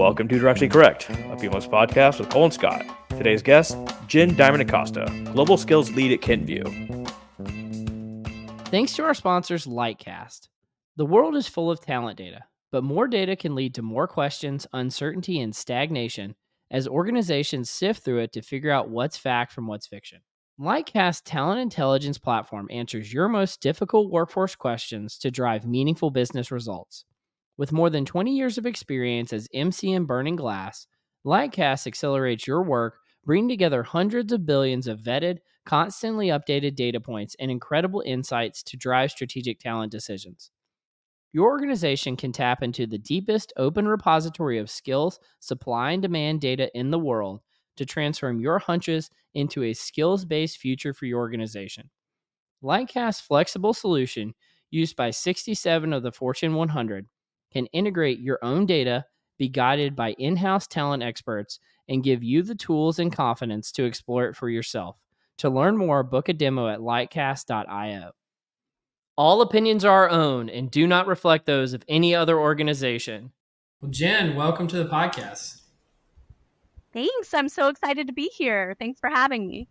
Welcome to Directly Correct, a Feelings podcast with Cole and Scott. Today's guest, Jen Diamond Acosta, Global Skills Lead at Kenvue. Thanks to our sponsors, Lightcast. The world is full of talent data, but more data can lead to more questions, uncertainty, and stagnation as organizations sift through it to figure out what's fact from what's fiction. Lightcast talent intelligence platform answers your most difficult workforce questions to drive meaningful business results. With more than 20 years of experience as MC in Burning Glass, Lightcast accelerates your work, bringing together hundreds of billions of vetted, constantly updated data points and incredible insights to drive strategic talent decisions. Your organization can tap into the deepest open repository of skills, supply, and demand data in the world to transform your hunches into a skills-based future for your organization. Lightcast's flexible solution, used by 67 of the Fortune 100, can integrate your own data, be guided by in-house talent experts, and give you the tools and confidence to explore it for yourself. To learn more, book a demo at lightcast.io. All opinions are our own and do not reflect those of any other organization. Well, Jen, welcome to the podcast. Thanks. I'm so excited to be here. Thanks for having me.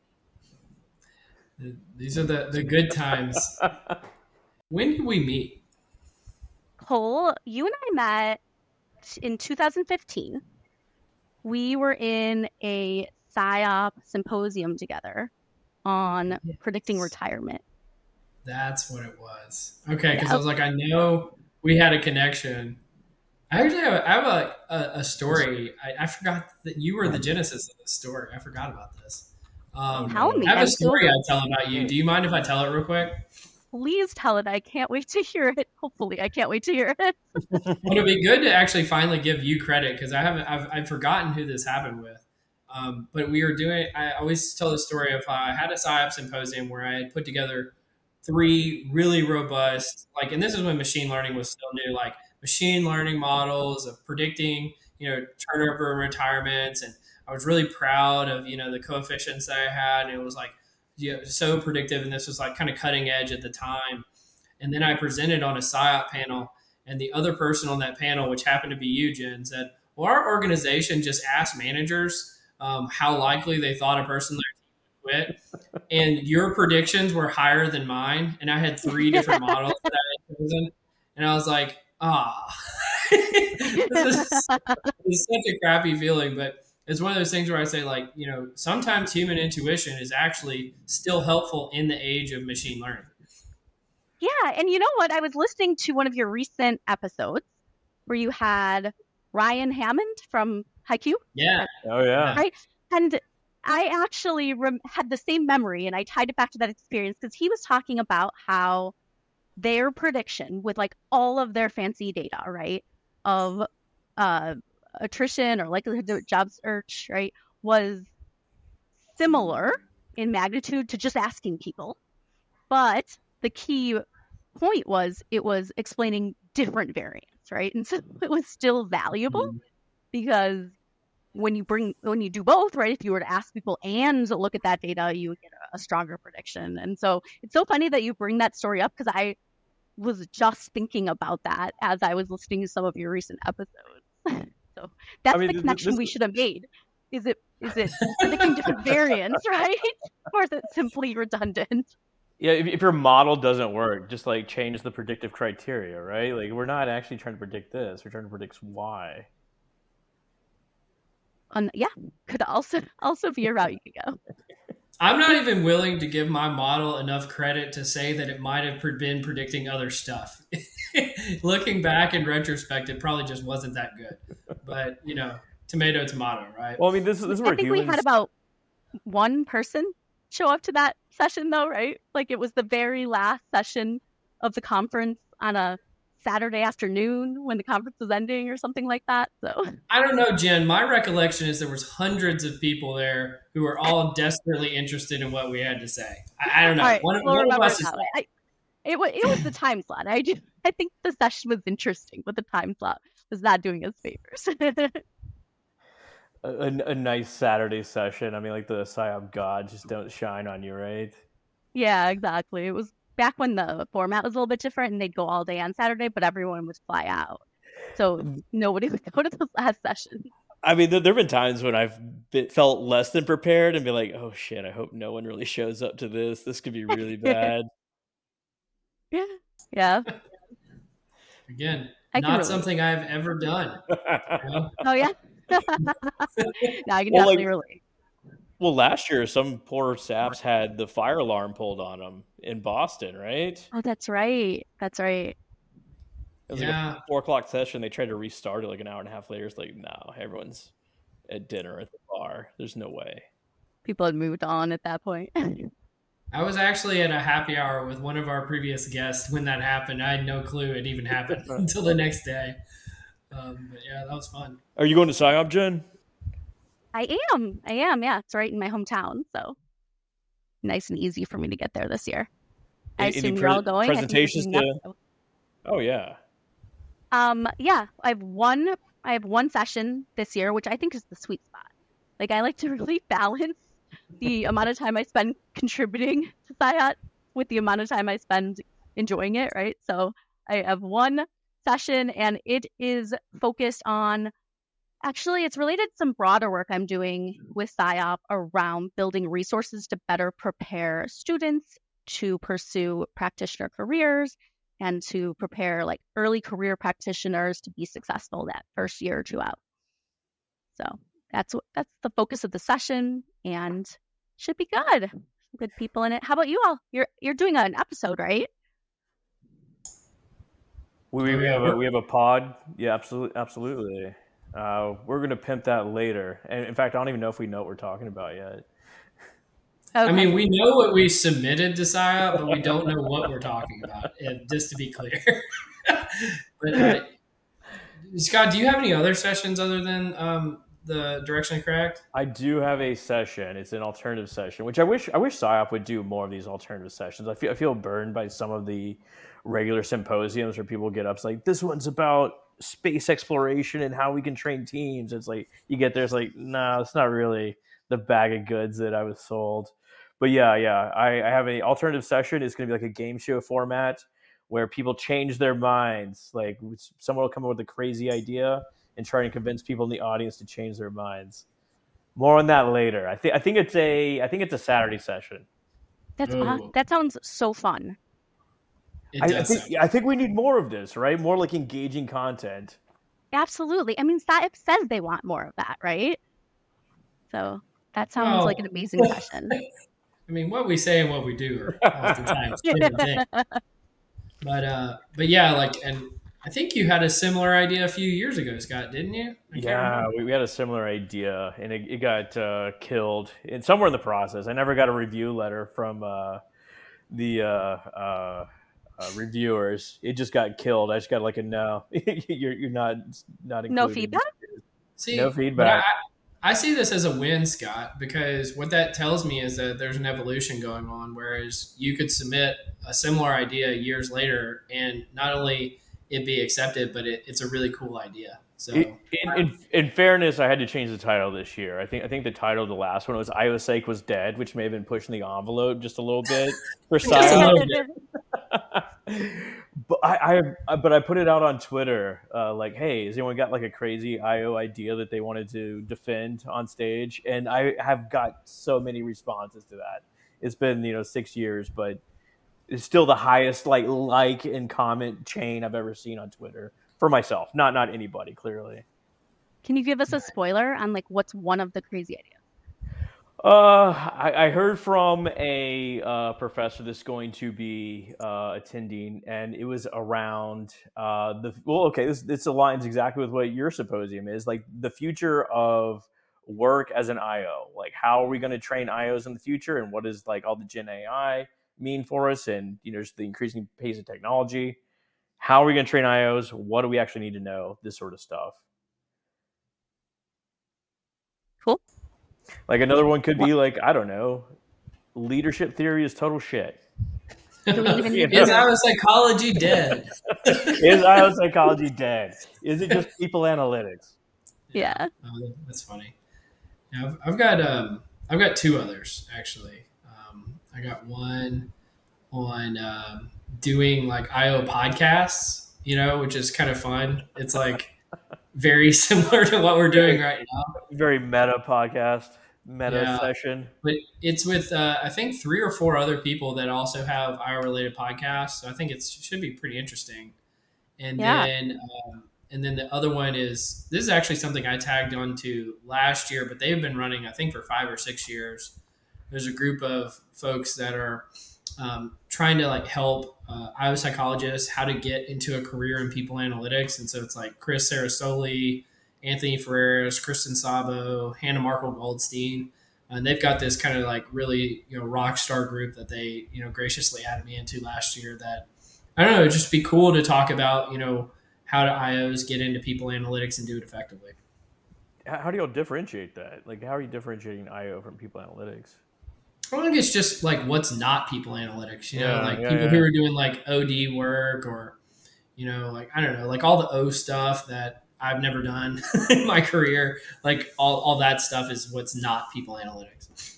These are the good times. When did we meet? Cole, you and I met in 2015. We were in a PSYOP symposium together on predicting retirement. That's what it was. Okay, because I was like, I know we had a connection. I actually have a story. I forgot that you were the genesis of this story. I forgot about this. Tell me. I have a story I tell about you. Do you mind if I tell it real quick? Please tell it. I can't wait to hear it. Hopefully, I can't wait to hear it. Well, it'd be good to actually finally give you credit because I've forgotten who this happened with. But we were doing. I always tell the story of how I had a PSYOP symposium where I had put together 3 really robust, and this is when machine learning was still new, like machine learning models of predicting, turnover and retirements. And I was really proud of, the coefficients that I had. And it was so predictive. And this was kind of cutting edge at the time. And then I presented on a PSYOP panel, and the other person on that panel, which happened to be you, Jen, said, well, our organization just asked managers how likely they thought a person quit, and your predictions were higher than mine, and I had 3 different models that I had chosen, and I was like, this is such a crappy feeling. But it's one of those things where I say, sometimes human intuition is actually still helpful in the age of machine learning. Yeah, and you know what? I was listening to one of your recent episodes where you had Ryan Hammond from HiQ. Yeah. Oh, yeah. Right? And I actually had the same memory, and I tied it back to that experience because he was talking about how their prediction with all of their fancy data, right, of attrition or likelihood of job search, right, was similar in magnitude to just asking people. But the key point was it was explaining different variants, right? And so it was still valuable because when you do both, right, if you were to ask people and look at that data, you would get a stronger prediction. And so it's so funny that you bring that story up because I was just thinking about that as I was listening to some of your recent episodes. So that's the connection we should have made. Is it predicting different variants, right? Or is it simply redundant? Yeah, if your model doesn't work, just change the predictive criteria, right? We're not actually trying to predict this. We're trying to predict Y. Yeah, could also be a route you could go. I'm not even willing to give my model enough credit to say that it might have been predicting other stuff. Looking back in retrospect, it probably just wasn't that good. But, tomato, right? Well, this is where I think we had about one person show up to that session, though, right? It was the very last session of the conference on a Saturday afternoon when the conference was ending or something like that. So I don't know, Jen. My recollection is there was hundreds of people there who were all desperately interested in what we had to say. I don't know. Right, it was the time slot. I think the session was interesting, but the time slot was not doing us favors. a nice Saturday session. The PSYOP gods just don't shine on you, right? Yeah, exactly. It was back when the format was a little bit different and they'd go all day on Saturday, but everyone would fly out. So nobody would go to those last sessions. I mean, there have been times when I've felt less than prepared and be like, oh shit, I hope no one really shows up to this. This could be really bad. Yeah. Again, I can not relate. something I've ever done. You know? Oh yeah. No, I can Well, definitely relate. Well, last year, some poor saps had the fire alarm pulled on them in Boston, right? Oh, that's right. That's right. It was like Yeah. a 4 o'clock session. They tried to restart it like an hour and a half later. It's like, no, everyone's at dinner at the bar. There's no way. People had moved on at that point. I was actually at a happy hour with one of our previous guests when that happened. I had no clue it even happened until the next day. But yeah, that was fun. Are you going to PsyOp, Jen? I am. Yeah, it's right in my hometown, so nice and easy for me to get there this year. I assume you're all going. Presentations to... Oh yeah. Yeah, I have one session this year, which I think is the sweet spot. Like, I like to really balance the amount of time I spend contributing to SciHot with the amount of time I spend enjoying it, right? So I have one session, and it is focused on, actually, it's related to some broader work I'm doing with PsyOp around building resources to better prepare students to pursue practitioner careers and to prepare like early career practitioners to be successful that first year or two out. So that's the focus of the session, and should be good. Good people in it. How about you all? You're doing an episode, right? We have a pod. Yeah, absolutely. We're gonna pimp that later. And in fact, I don't even know if we know what we're talking about yet. Okay. I mean, we know what we submitted to PsyOp, but we don't know what we're talking about, just to be clear. But Scott, do you have any other sessions other than the Directionally Correct? I do have a session. It's an alternative session, which I wish PsyOp would do more of these alternative sessions. I feel burned by some of the regular symposiums where people get up. It's like, this one's about space exploration and how we can train teams. It's like, you get there, it's like, no, it's not really the bag of goods that I was sold. But yeah, I have an alternative session. It's going to be like a game show format where people change their minds. Like, someone will come up with a crazy idea and try and convince people in the audience to change their minds. More on that later. I think it's a Saturday session. That sounds so fun. I think we need more of this, right? More like engaging content. Absolutely. I mean, SciOp says they want more of that, right? So that sounds like an amazing session. I mean, what we say and what we do are oftentimes different things. But yeah, like, and I think you had a similar idea a few years ago, Scott, didn't you? Yeah, we had a similar idea, and it got killed somewhere in the process. I never got a review letter from the reviewers. It just got killed. I just got like a no. you're not included. No feedback? See, no feedback. I see this as a win, Scott, because what that tells me is that there's an evolution going on, whereas you could submit a similar idea years later and not only it be accepted, but it's a really cool idea. So in fairness, I had to change the title this year. I think the title of the last one was IOPsych was dead, which may have been pushing the envelope just a little bit for silence. But I put it out on Twitter, like, hey, has anyone got like a crazy IO idea that they wanted to defend on stage? And I have got so many responses to that. It's been 6 years, but it's still the highest like and comment chain I've ever seen on Twitter for myself. Not anybody, clearly. Can you give us a spoiler on like what's one of the crazy ideas? I heard from a professor that's going to be attending, and it was around this aligns exactly with what your symposium is, like the future of work as an IO. Like, how are we going to train IOs in the future, and what is like all the Gen AI mean for us, and just the increasing pace of technology. How are we going to train IOs? What do we actually need to know? This sort of stuff. Cool. Like, another one could be like, I don't know, leadership theory is total shit. Is IO psychology dead? Is IO psychology dead? Is it just people analytics? Yeah. Oh, that's funny. Yeah, I've got two others actually. I got one on doing like IO podcasts which is kind of fun. It's like very similar to what we're doing right now. Very meta podcast, meta Yeah. session. But it's with, I think, 3 or 4 other people that also have IO related podcasts. So I think it should be pretty interesting. And Yeah. then the other one this is actually something I tagged onto last year, but they've been running, I think, for 5 or 6 years. There's a group of folks that are trying to like help IO psychologists how to get into a career in people analytics. And so it's like Chris Sarasoli, Anthony Ferreras, Kristen Sabo, Hannah Markle Goldstein. And they've got this kind of like really, rock star group that they, graciously added me into last year that, I don't know, it'd just be cool to talk about, how do IOs get into people analytics and do it effectively. How do y'all differentiate that? Like, how are you differentiating IO from people analytics? I think it's just like what's not people analytics, people yeah. who are doing like OD work or, like, I don't know, like all the O stuff that I've never done in my career, like all that stuff is what's not people analytics.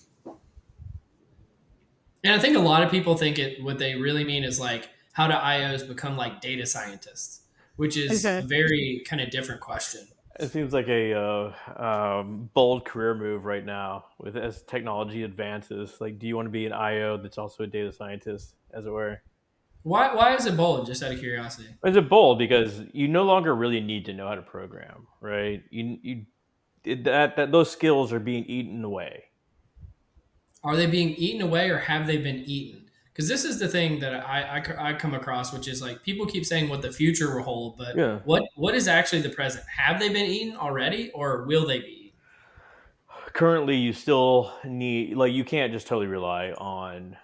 And I think a lot of people think what they really mean is like, how do IOs become like data scientists, which is a very kind of different question. It seems like a bold career move right now as technology advances. Like, do you want to be an IO that's also a data scientist, as it were? Why is it bold? Just out of curiosity. Is it bold because you no longer really need to know how to program, right? Those skills are being eaten away. Are they being eaten away, or have they been eaten? Because this is the thing that I come across, which is like people keep saying what the future will hold, but Yeah. what is actually the present? Have they been eaten already, or will they be eaten? Currently, you still need, like, you can't just totally rely on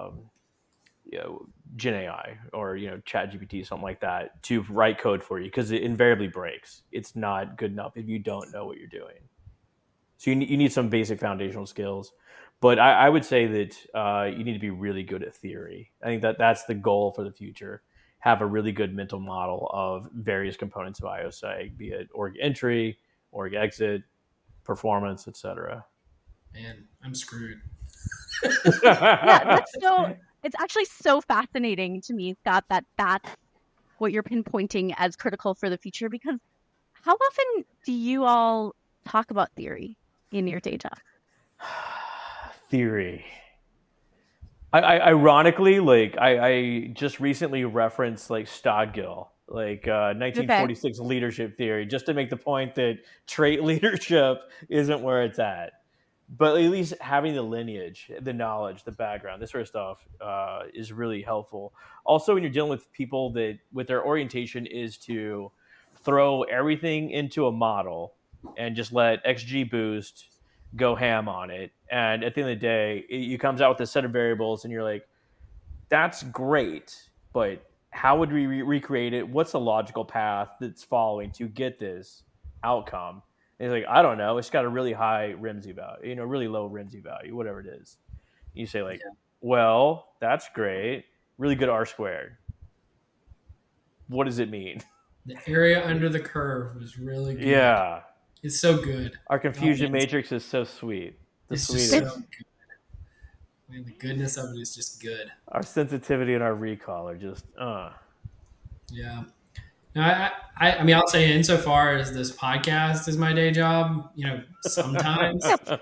Gen AI or ChatGPT, something like that, to write code for you, because it invariably breaks. It's not good enough if you don't know what you're doing. So you need some basic foundational skills. But I would say that you need to be really good at theory. I think that's the goal for the future. Have a really good mental model of various components of IOSci, be it org entry, org exit, performance, etc. Man, I'm screwed. Yeah, it's actually so fascinating to me, Scott, that's what you're pinpointing as critical for the future, because how often do you all talk about theory in your day job? Theory. Ironically, like I just recently referenced like Stodgill, like 1946 leadership theory, just to make the point that trait leadership isn't where it's at. But at least having the lineage, the knowledge, the background, this sort of stuff is really helpful. Also, when you're dealing with people that with their orientation is to throw everything into a model and just let XGBoost go ham on it. And at the end of the day, it comes out with a set of variables and you're like, that's great, but how would we recreate it? What's the logical path that's following to get this outcome? And he's like, I don't know. It's got a really high Ramsey value, really low Ramsey value, whatever it is. You say like, well, that's great. Really good R squared. What does it mean? The area under the curve was really good. Yeah. It's so good. Our confusion matrix is so sweet. It's just so good. Man, the goodness of it is just good. Our sensitivity and our recall are just, Yeah. No, I mean, I'll say insofar as this podcast is my day job, sometimes,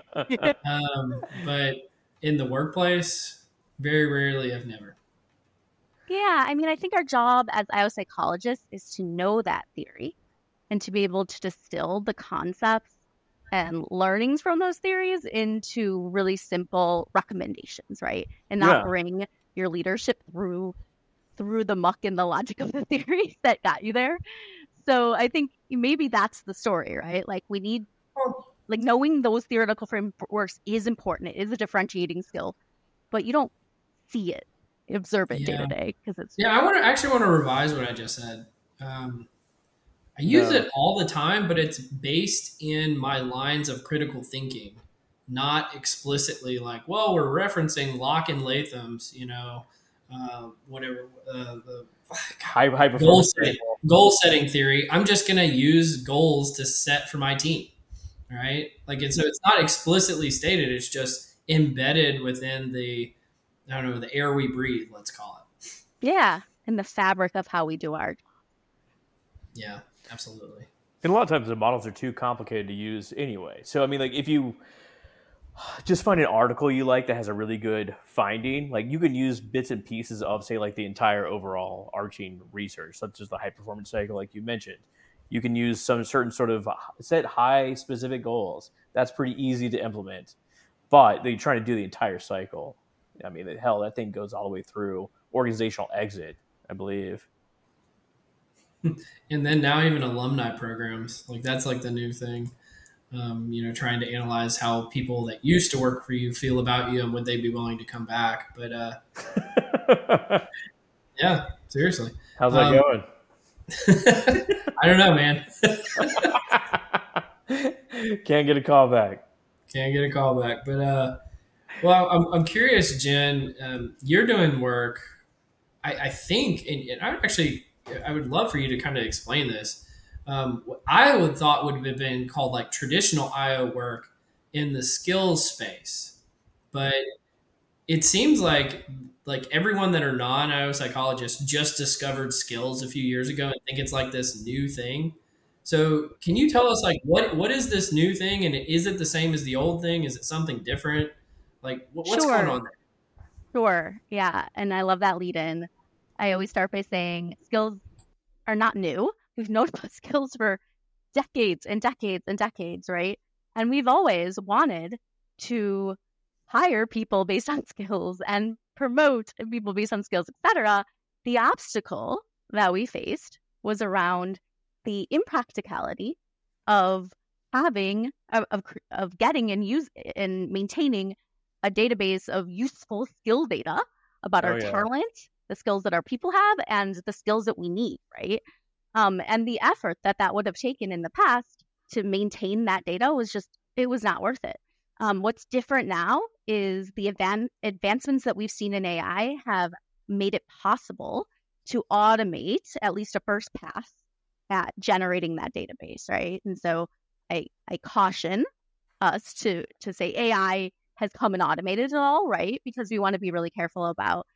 but in the workplace, very rarely, if never. Yeah, I mean, I think our job as IO psychologists is to know that theory and to be able to distill the concepts and learnings from those theories into really simple recommendations, right? And not bring your leadership through the muck and the logic of the theories that got you there. So I think maybe that's the story, right? Like we need, like knowing those theoretical frameworks is important. It is a differentiating skill, but you don't see it, observe it day to day because it's. Yeah, I actually want to revise what I just said. I use it all the time, but it's based in my lines of critical thinking, not explicitly like, well, we're referencing Locke and Latham's, whatever, the high performance goal setting theory. I'm just going to use goals to set for my team, right? Like, and so it's not explicitly stated. It's just embedded within the air we breathe, let's call it. Yeah, and the fabric of how we do our Yeah, absolutely. And a lot of times the models are too complicated to use anyway. So I mean, like if you just find an article you like that has a really good finding, like you can use bits and pieces of, say, like the entire overall arching research, such as the high performance cycle, like you mentioned. You can use some certain sort of set high specific goals. That's pretty easy to implement. But you're trying to do the entire cycle. I mean, hell, that thing goes all the way through organizational exit, I believe. And then now even alumni programs, like that's like the new thing. Trying to analyze how people that used to work for you feel about you and would they be willing to come back. But yeah, seriously. How's that going? I don't know, man. Can't get a call back. Can't get a call back. But well, I'm curious, Jen. You're doing work. I think, and I would love for you to kind of explain this. What I would thought would have been called like traditional IO work in the skills space, but it seems like everyone that are non-IO psychologists just discovered skills a few years ago and think it's like this new thing. So can you tell us like what is this new thing, and is it the same as the old thing? Is it something different? Like what's going on there? Sure. Yeah. And I love that lead in. I always start by saying skills are not new. We've known about skills for decades and decades and decades, right? And we've always wanted to hire people based on skills and promote people based on skills, etc. The obstacle that we faced was around the impracticality of having of getting and maintaining a database of useful skill data about our talent, the skills that our people have, and the skills that we need, right? And the effort that would have taken in the past to maintain that data it was not worth it. What's different now is the advancements that we've seen in AI have made it possible to automate at least a first pass at generating that database, right? And so I caution us to say AI has come and automated it all, right? Because we want to be really careful about,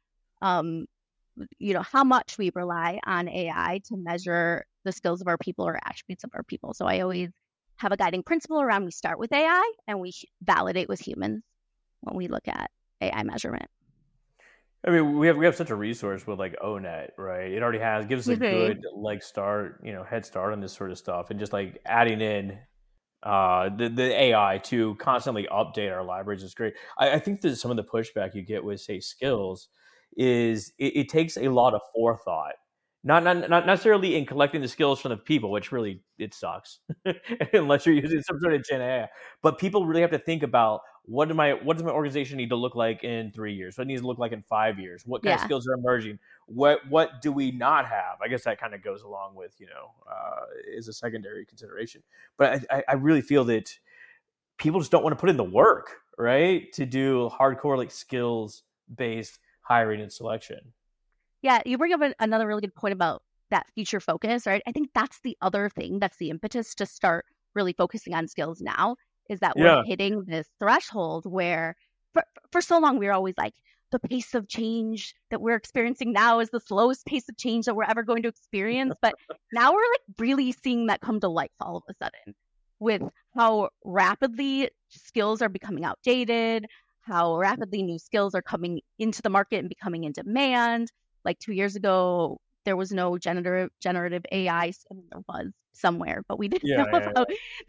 how much we rely on AI to measure the skills of our people or attributes of our people. So I always have a guiding principle around we start with AI and we validate with humans when we look at AI measurement. I mean, we have such a resource with like ONET, right? It already gives us a good head start on this sort of stuff, and just like adding in the AI to constantly update our libraries is great. I think that some of the pushback you get with, say, skills is it takes a lot of forethought. Not necessarily in collecting the skills from the people, which really it sucks unless you're using some sort of Gen AI. But people really have to think about what does my organization need to look like in 3 years? What it needs to look like in 5 years? What kind of skills are emerging? What do we not have? I guess that kind of goes along with is a secondary consideration. But I really feel that people just don't want to put in the work, right, to do hardcore like skills based hiring and selection. Yeah, you bring up another really good point about that future focus, right? I think that's the other thing that's the impetus to start really focusing on skills now, is that we're hitting this threshold where for so long we were always like, the pace of change that we're experiencing now is the slowest pace of change that we're ever going to experience. But now we're like really seeing that come to life all of a sudden with how rapidly skills are becoming outdated, how rapidly new skills are coming into the market and becoming in demand. Like 2 years ago, there was no generative AI. I mean, there was somewhere, but we didn't know about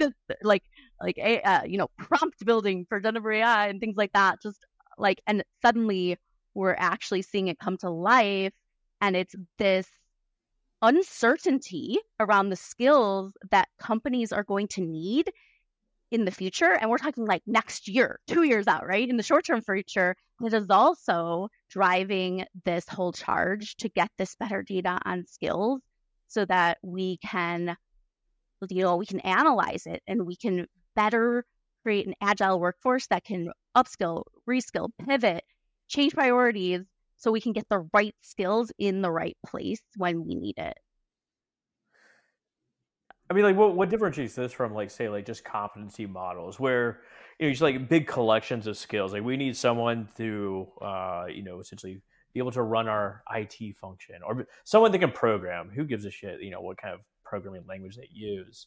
prompt building for generative AI and things like that. And suddenly we're actually seeing it come to life, and it's this uncertainty around the skills that companies are going to need in the future. And we're talking like next year, 2 years out, right? In the short-term future, it is also driving this whole charge to get this better data on skills so that we can analyze it and we can better create an agile workforce that can upskill, reskill, pivot, change priorities so we can get the right skills in the right place when we need it. I mean, like, what differentiates this from, like, say, like, just competency models where, just like big collections of skills. Like, we need someone to, essentially be able to run our IT function, or someone that can program. Who gives a shit, what kind of programming language they use.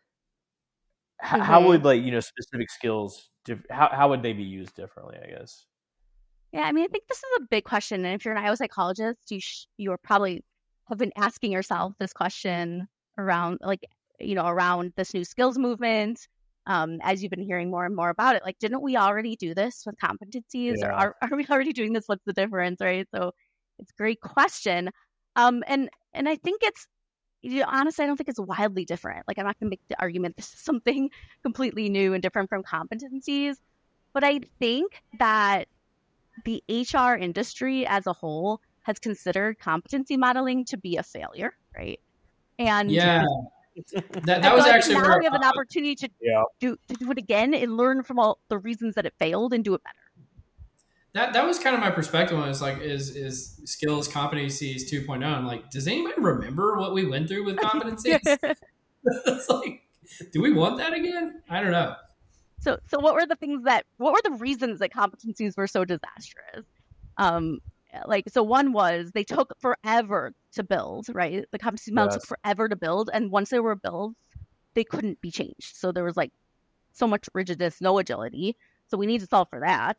How would specific skills, how would they be used differently, I guess? Yeah, I mean, I think this is a big question. And if you're an IO psychologist, you probably have been asking yourself this question around around this new skills movement. As you've been hearing more and more about it, like, didn't we already do this with competencies, or are we already doing this? What's the difference, right? So it's a great question. And I think it's, honestly, I don't think it's wildly different. Like, I'm not going to make the argument this is something completely new and different from competencies, but I think that the HR industry as a whole has considered competency modeling to be a failure, right? And yeah. That was actually now we have an opportunity to do it again and learn from all the reasons that it failed and do it better. That was kind of my perspective on it. It's like, is skills competencies 2.0. I'm like, does anybody remember what we went through with competencies? It's like, do we want that again? I don't know. So what were the reasons that competencies were so disastrous? So one was they took forever to build, right? The competency model took forever to build. And once they were built, they couldn't be changed. So there was like so much rigidness, no agility. So we need to solve for that.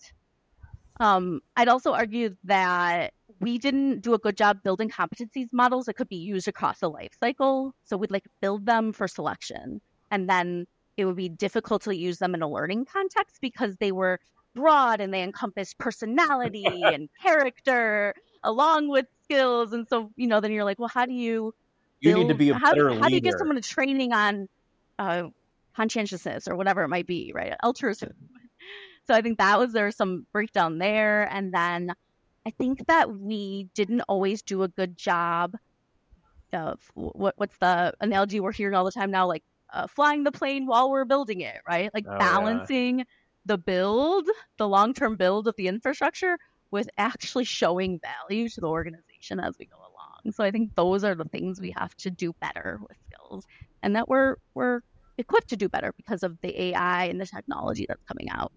I'd also argue that we didn't do a good job building competencies models that could be used across the life cycle. So we'd build them for selection, and then it would be difficult to use them in a learning context because they were broad and they encompass personality and character along with skills. And so, then you're like, well, how do you need to be a better leader. How do you get someone a training on conscientiousness or whatever it might be, right? Altruism. So I think there's some breakdown there. And then I think that we didn't always do a good job of what's the analogy we're hearing all the time now, like flying the plane while we're building it, right? Like balancing the long-term build of the infrastructure with actually showing value to the organization as we go along. So I think those are the things we have to do better with skills, and that we're equipped to do better because of the AI and the technology that's coming out.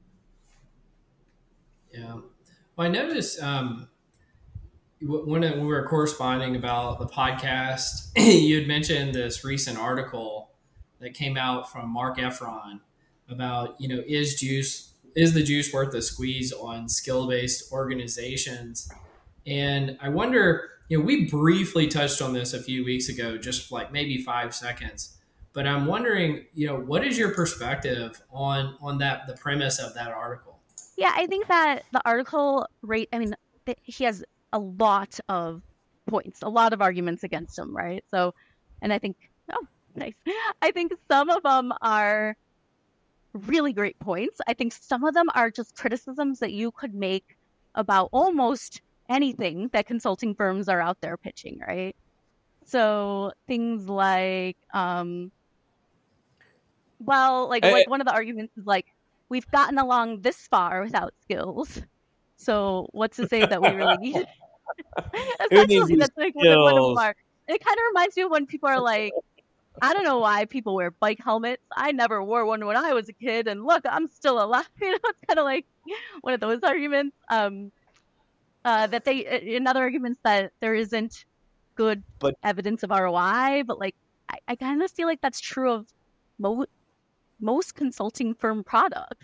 Yeah. Well, I noticed when we were corresponding about the podcast, you had mentioned this recent article that came out from Mark Efron about, is the juice worth the squeeze on skill-based organizations? And I wonder, we briefly touched on this a few weeks ago, just like maybe 5 seconds, but I'm wondering, what is your perspective on the premise of that article? Yeah, I think that the article, he has a lot of points, a lot of arguments against him, right? So, and I think, nice. I think some of them are really great points. I think some of them are just criticisms that you could make about almost anything that consulting firms are out there pitching, right? So things like, one of the arguments is like, we've gotten along this far without skills. So what's to say that we really need it? Essentially, that's like one of them are. It kind of reminds me of when people are like, I don't know why people wear bike helmets. I never wore one when I was a kid, and look, I'm still alive. It's kind of like one of those arguments. Another argument that there isn't good evidence of ROI, but I kind of feel like that's true of most consulting firm products.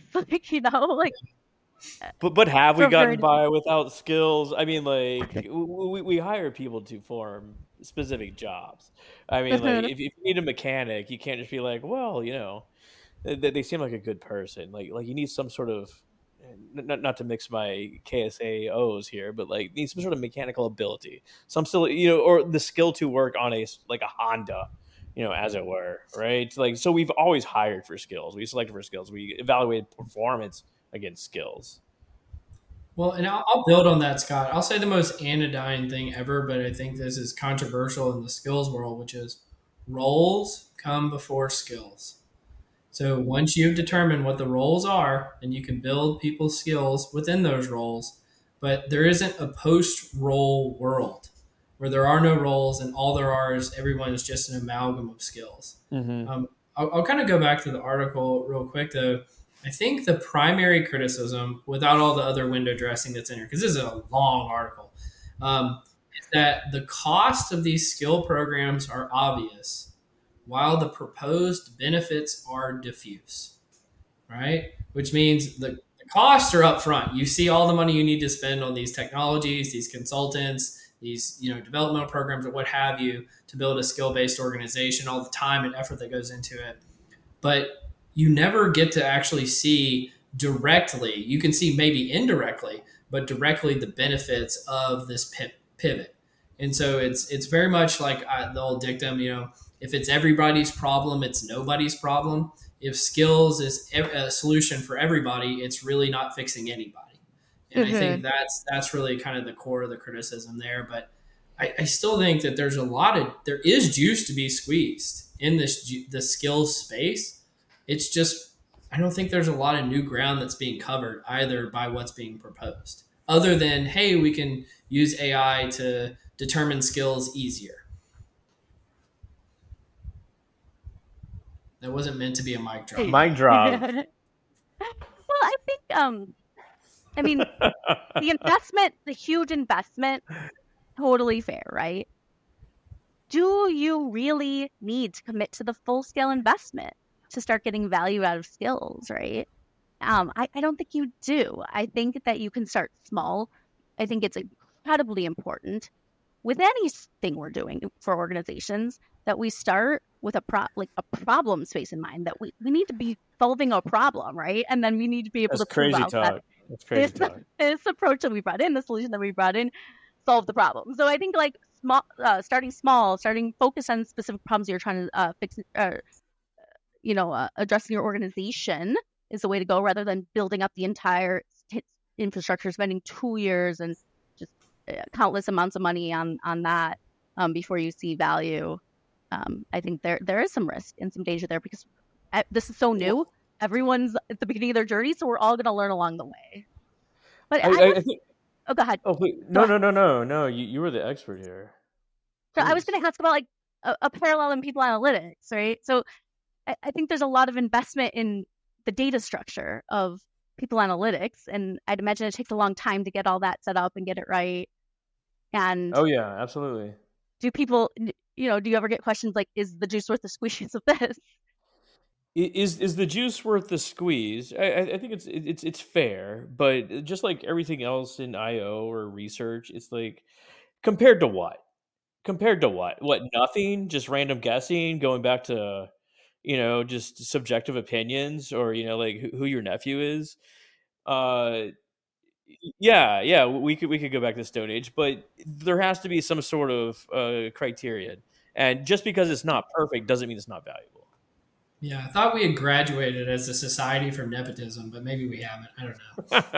But have we gotten by without skills? I mean, we hire people to form specific jobs. I mean, if you need a mechanic, you can't just be like, well, they seem like a good person. Like you need some sort of, not to mix my KSAOs here, but need some sort of mechanical ability, some still, or the skill to work on a Honda, as it were, right? So we've always hired for skills. We selected for skills. We evaluated performance against skills. Well, and I'll build on that, Scott. I'll say the most anodyne thing ever, but I think this is controversial in the skills world, which is roles come before skills. So once you've determined what the roles are, and you can build people's skills within those roles, but there isn't a post-role world where there are no roles and all there are is everyone is just an amalgam of skills. Mm-hmm. I'll kind of go back to the article real quick, though. I think the primary criticism, without all the other window dressing that's in here, because this is a long article, is that the cost of these skill programs are obvious, while the proposed benefits are diffuse, right? Which means the costs are up front. You see all the money you need to spend on these technologies, these consultants, these developmental programs, or what have you, to build a skill-based organization, all the time and effort that goes into it. But you never get to actually see directly. You can see maybe indirectly, but directly the benefits of this pivot. And so it's very much like the old dictum, if it's everybody's problem, it's nobody's problem. If skills is a solution for everybody, it's really not fixing anybody. And I think that's really kind of the core of the criticism there. But I still think that there is juice to be squeezed in the skills space. It's just, I don't think there's a lot of new ground that's being covered either by what's being proposed, other than, hey, we can use AI to determine skills easier. That wasn't meant to be a mic drop. Mic drop. Well, I think, I mean, the investment, the huge investment, totally fair, right? Do you really need to commit to the full scale investment to start getting value out of skills, right? I don't think you do. I think that you can start small. I think it's incredibly important with anything we're doing for organizations that we start with a problem space in mind, that we need to be solving a problem, right? And then we need to be able to prove out that this approach that we brought in, the solution that we brought in, solve the problem. So I think starting small, focus on specific problems you're trying to fix, addressing your organization is the way to go, rather than building up the entire infrastructure, spending 2 years and just countless amounts of money on that before you see value. I think there is some risk and some danger there, because this is so new. Everyone's at the beginning of their journey, so we're all going to learn along the way. But I think. Oh, go ahead. Oh, please. No. You were the expert here. So I was going to ask about a parallel in people analytics, right? So I think there's a lot of investment in the data structure of people analytics, and I'd imagine it takes a long time to get all that set up and get it right. And oh yeah, absolutely. Do people, do you ever get questions like, is the juice worth the squeeze of this? Is the juice worth the squeeze? I think it's fair, but just like everything else in IO or research, it's like, compared to what? What, nothing? Just random guessing, going back to, just subjective opinions, or, like who your nephew is. Yeah, we could go back to the Stone Age, but there has to be some sort of criterion. And just because it's not perfect doesn't mean it's not valuable. Yeah, I thought we had graduated as a society from nepotism, but maybe we haven't. I don't know.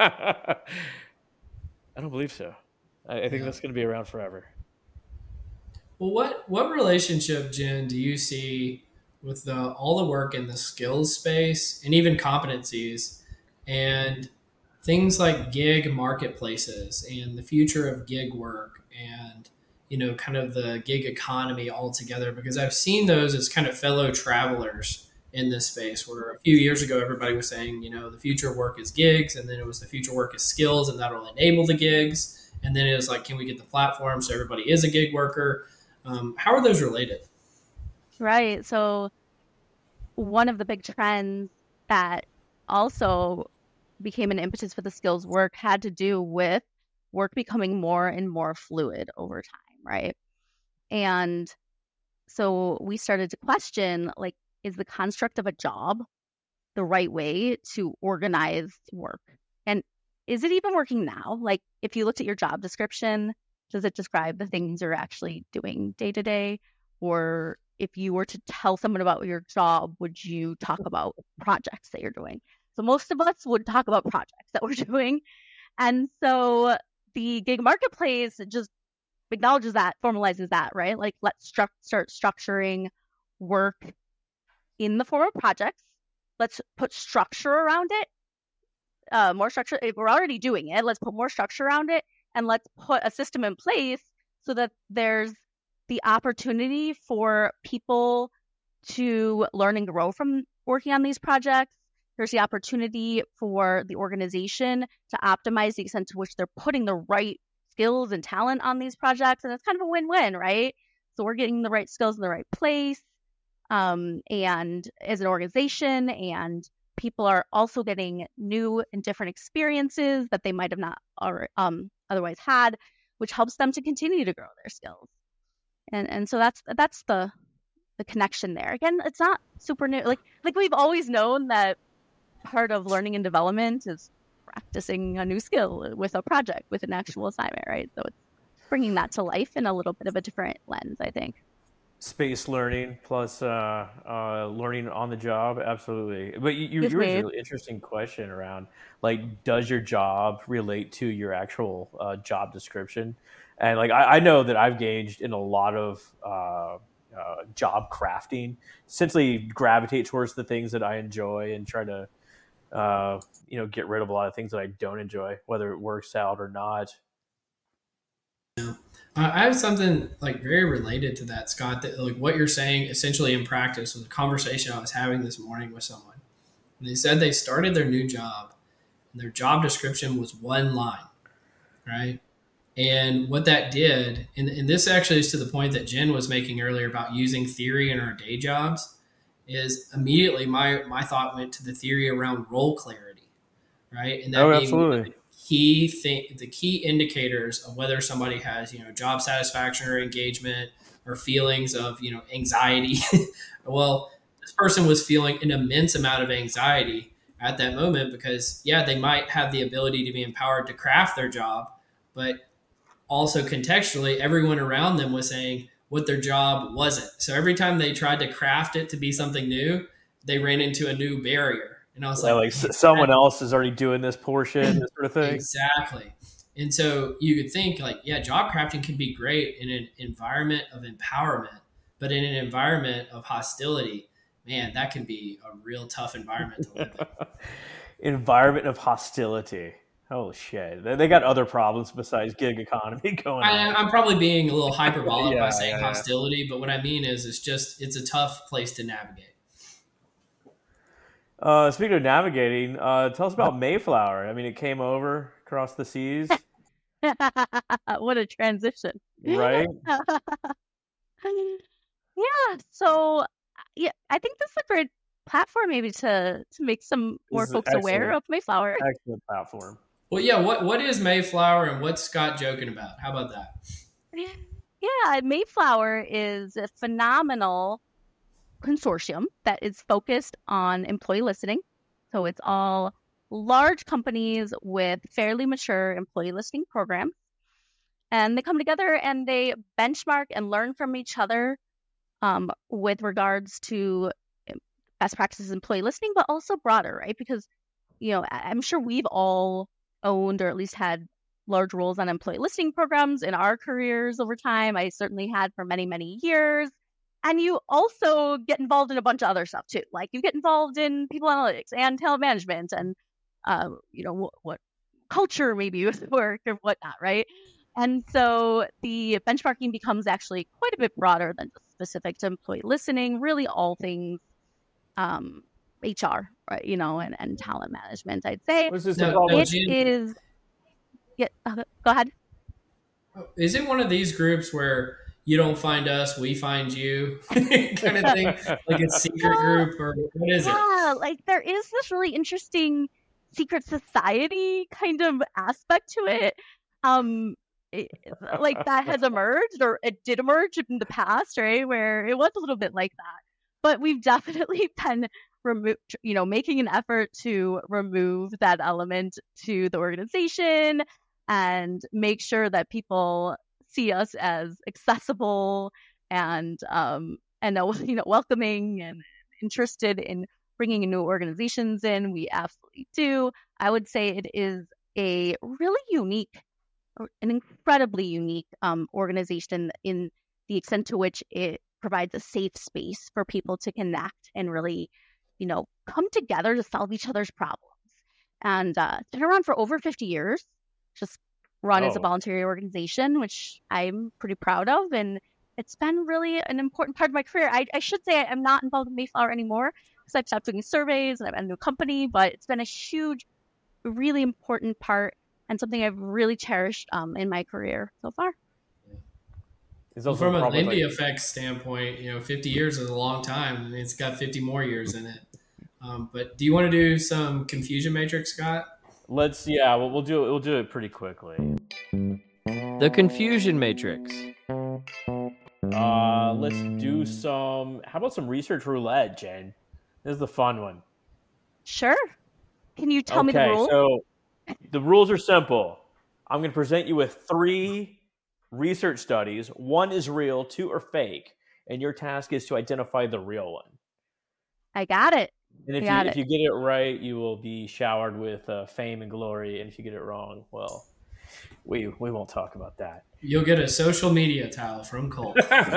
I don't believe so. I think that's going to be around forever. Well, what relationship, Jen, do you see with all the work in the skills space and even competencies and things like gig marketplaces and the future of gig work and, kind of the gig economy altogether? Because I've seen those as kind of fellow travelers in this space, where a few years ago, everybody was saying, the future of work is gigs, and then it was the future of work is skills, and that'll enable the gigs. And then it was like, can we get the platform so everybody is a gig worker? How are those related? Right. So one of the big trends that also became an impetus for the skills work had to do with work becoming more and more fluid over time, right? And so we started to question, like, is the construct of a job the right way to organize work? And is it even working now? Like, if you looked at your job description, does it describe the things you're actually doing day to day? Or if you were to tell someone about your job, would you talk about projects that you're doing? So most of us would talk about projects that we're doing. And so the gig marketplace just acknowledges that, formalizes that, right? Like, let's start structuring work in the form of projects. Let's put structure around it. More structure. If we're already doing it, let's put more structure around it, and let's put a system in place so that there's the opportunity for people to learn and grow from working on these projects. There's the opportunity for the organization to optimize the extent to which they're putting the right skills and talent on these projects, and it's kind of a win-win, right? So we're getting the right skills in the right place, and as an organization, and people are also getting new and different experiences that they might have not otherwise had, which helps them to continue to grow their skills. And so that's the connection there. Again, it's not super new. Like we've always known that part of learning and development is practicing a new skill with a project, with an actual assignment, right? So it's bringing that to life in a little bit of a different lens, I think. Space learning plus learning on the job, absolutely. But you raised a really interesting question around, like, does your job relate to your actual job description? And like I know that I've engaged in a lot of job crafting, essentially gravitate towards the things that I enjoy and try to get rid of a lot of things that I don't enjoy, whether it works out or not. I have something like very related to that, Scott, that like what you're saying essentially in practice was a conversation I was having this morning with someone. And they said they started their new job and their job description was one line, right? And what that did, and this actually is to the point that Jen was making earlier about using theory in our day jobs, is immediately my thought went to the theory around role clarity, right? And that being absolutely. The key indicators of whether somebody has, job satisfaction or engagement or feelings of, anxiety. Well, this person was feeling an immense amount of anxiety at that moment because, they might have the ability to be empowered to craft their job, but also contextually, everyone around them was saying what their job wasn't. So every time they tried to craft it to be something new, they ran into a new barrier. And I was like someone else is already doing this portion, this sort of thing. Exactly. And so you could think like, job crafting can be great in an environment of empowerment, but in an environment of hostility, man, that can be a real tough environment to live in. Environment of hostility. Oh shit! They got other problems besides gig economy going on. I'm probably being a little hyperbolic by saying hostility, but what I mean is it's a tough place to navigate. Speaking of navigating, tell us about Mayflower. I mean, it came over across the seas. What a transition. Right? So, I think this is a great platform maybe to make some more folks aware of Mayflower. Excellent platform. Well, what is Mayflower and what's Scott joking about? How about that? Yeah, Mayflower is a phenomenal consortium that is focused on employee listening. So it's all large companies with fairly mature employee listening programs. And they come together and they benchmark and learn from each other with regards to best practices employee listening, but also broader, right? Because, I'm sure we've all owned or at least had large roles on employee listening programs in our careers over time. I certainly had for many, many years. And you also get involved in a bunch of other stuff too. Like you get involved in people analytics and talent management and, what culture maybe with work or whatnot, right? And so the benchmarking becomes actually quite a bit broader than just specific to employee listening, really all things HR, right? And talent management, I'd say. Go ahead. Is it one of these groups where you don't find us, we find you kind of thing? Like a secret group or what is it? Yeah, like there is this really interesting secret society kind of aspect to it. Like that has emerged, or it did emerge in the past, right? Where it was a little bit like that. But we've definitely been making an effort to remove that element to the organization and make sure that people see us as accessible and welcoming and interested in bringing new organizations in. We absolutely do. I would say it is a really unique, an incredibly unique organization in the extent to which it provides a safe space for people to connect and really, come together to solve each other's problems. And it's been around for over 50 years, just run as a voluntary organization, which I'm pretty proud of. And it's been really an important part of my career. I should say I'm not involved in Mayflower anymore because I've stopped doing surveys and I've had a new company, but it's been a huge, really important part and something I've really cherished in my career so far. It's Well, also from a probably Lindy like, effect standpoint, 50 years is a long time. I mean, it's got 50 more years in it. But do you want to do some confusion matrix, Scott? we'll do it pretty quickly. The confusion matrix. Let's do some. How about some research roulette, Jen? This is the fun one. Sure. Can you tell me the rules? So the rules are simple. I'm going to present you with 3 research studies. 1 is real, 2 are fake, and your task is to identify the real one. I got it. And if you get it right, you will be showered with fame and glory. And if you get it wrong, well, we won't talk about that. You'll get a social media towel from Cole.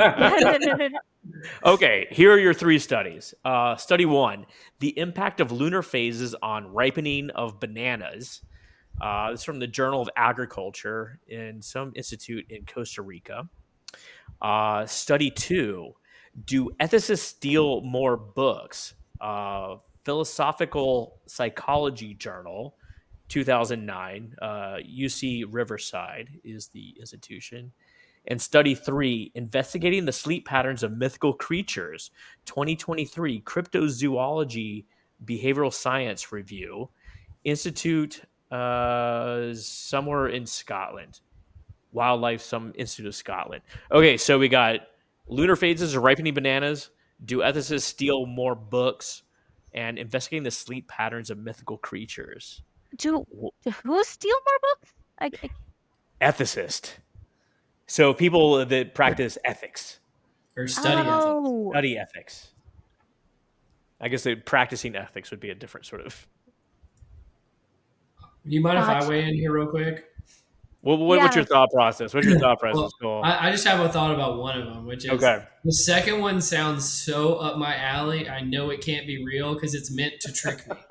Okay, here are your 3 studies. Study 1, the impact of lunar phases on ripening of bananas. It's from the Journal of Agriculture in some institute in Costa Rica. Study 2, do ethicists steal more books? Philosophical Psychology Journal, 2009. UC Riverside is the institution. And study 3, investigating the sleep patterns of mythical creatures, 2023, Cryptozoology Behavioral Science Review, Institute somewhere in Scotland, some Institute of Scotland. Okay, so we got lunar phases of ripening bananas, do ethicists steal more books, and investigating the sleep patterns of mythical creatures. Do who steal more books? Ethicist. So people that practice ethics. Or study ethics. Study ethics. I guess that practicing ethics would be a different sort of... Do you mind if I weigh in here real quick? Well, what's your thought process? What's your thought process, Cole? I just have a thought about one of them, which is the second one sounds so up my alley. I know it can't be real because it's meant to trick me.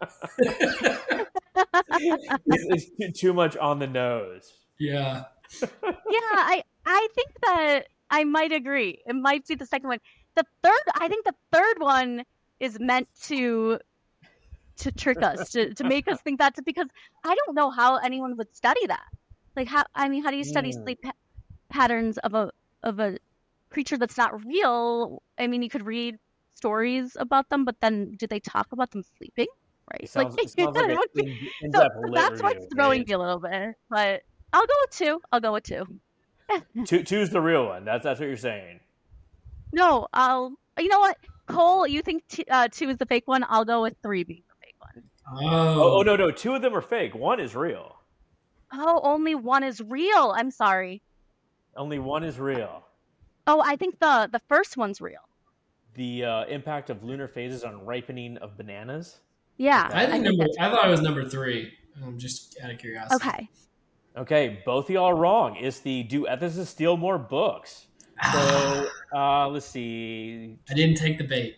It's too much on the nose. Yeah. Yeah, I think that I might agree. It might be the second one. I think the third one is meant to trick us, to make us think that's because I don't know how anyone would study that. Like how do you study sleep patterns of a creature that's not real? I mean, you could read stories about them, but then do they talk about them sleeping? Right? It sounds like that's what's throwing me a little bit. But I'll go with 2. 2 is the real one. That's what you're saying. No, you know what, Cole? You think 2 is the fake one? I'll go with 3 being the fake one. Oh no, 2 of them are fake. 1 is real. Oh, only 1 is real. I'm sorry. Only 1 is real. Oh, I think the first one's real. The impact of lunar phases on ripening of bananas. Yeah, I thought it was number 3. Just out of curiosity. Okay, both of y'all are wrong. It's the do ethicists steal more books? So let's see. I didn't take the bait.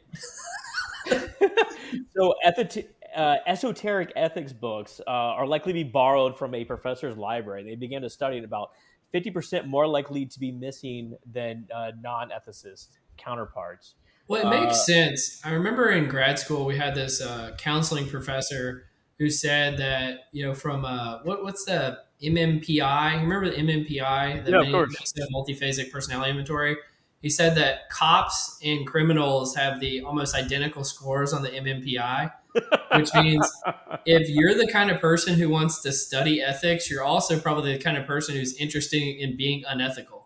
So esoteric ethics books are likely to be borrowed from a professor's library. They began to study it about 50% more likely to be missing than non-ethicist counterparts. Well, it makes sense. I remember in grad school we had this counseling professor who said that from what's the MMPI? Remember the MMPI? The multiphasic personality inventory. He said that cops and criminals have the almost identical scores on the MMPI, which means if you're the kind of person who wants to study ethics, you're also probably the kind of person who's interested in being unethical.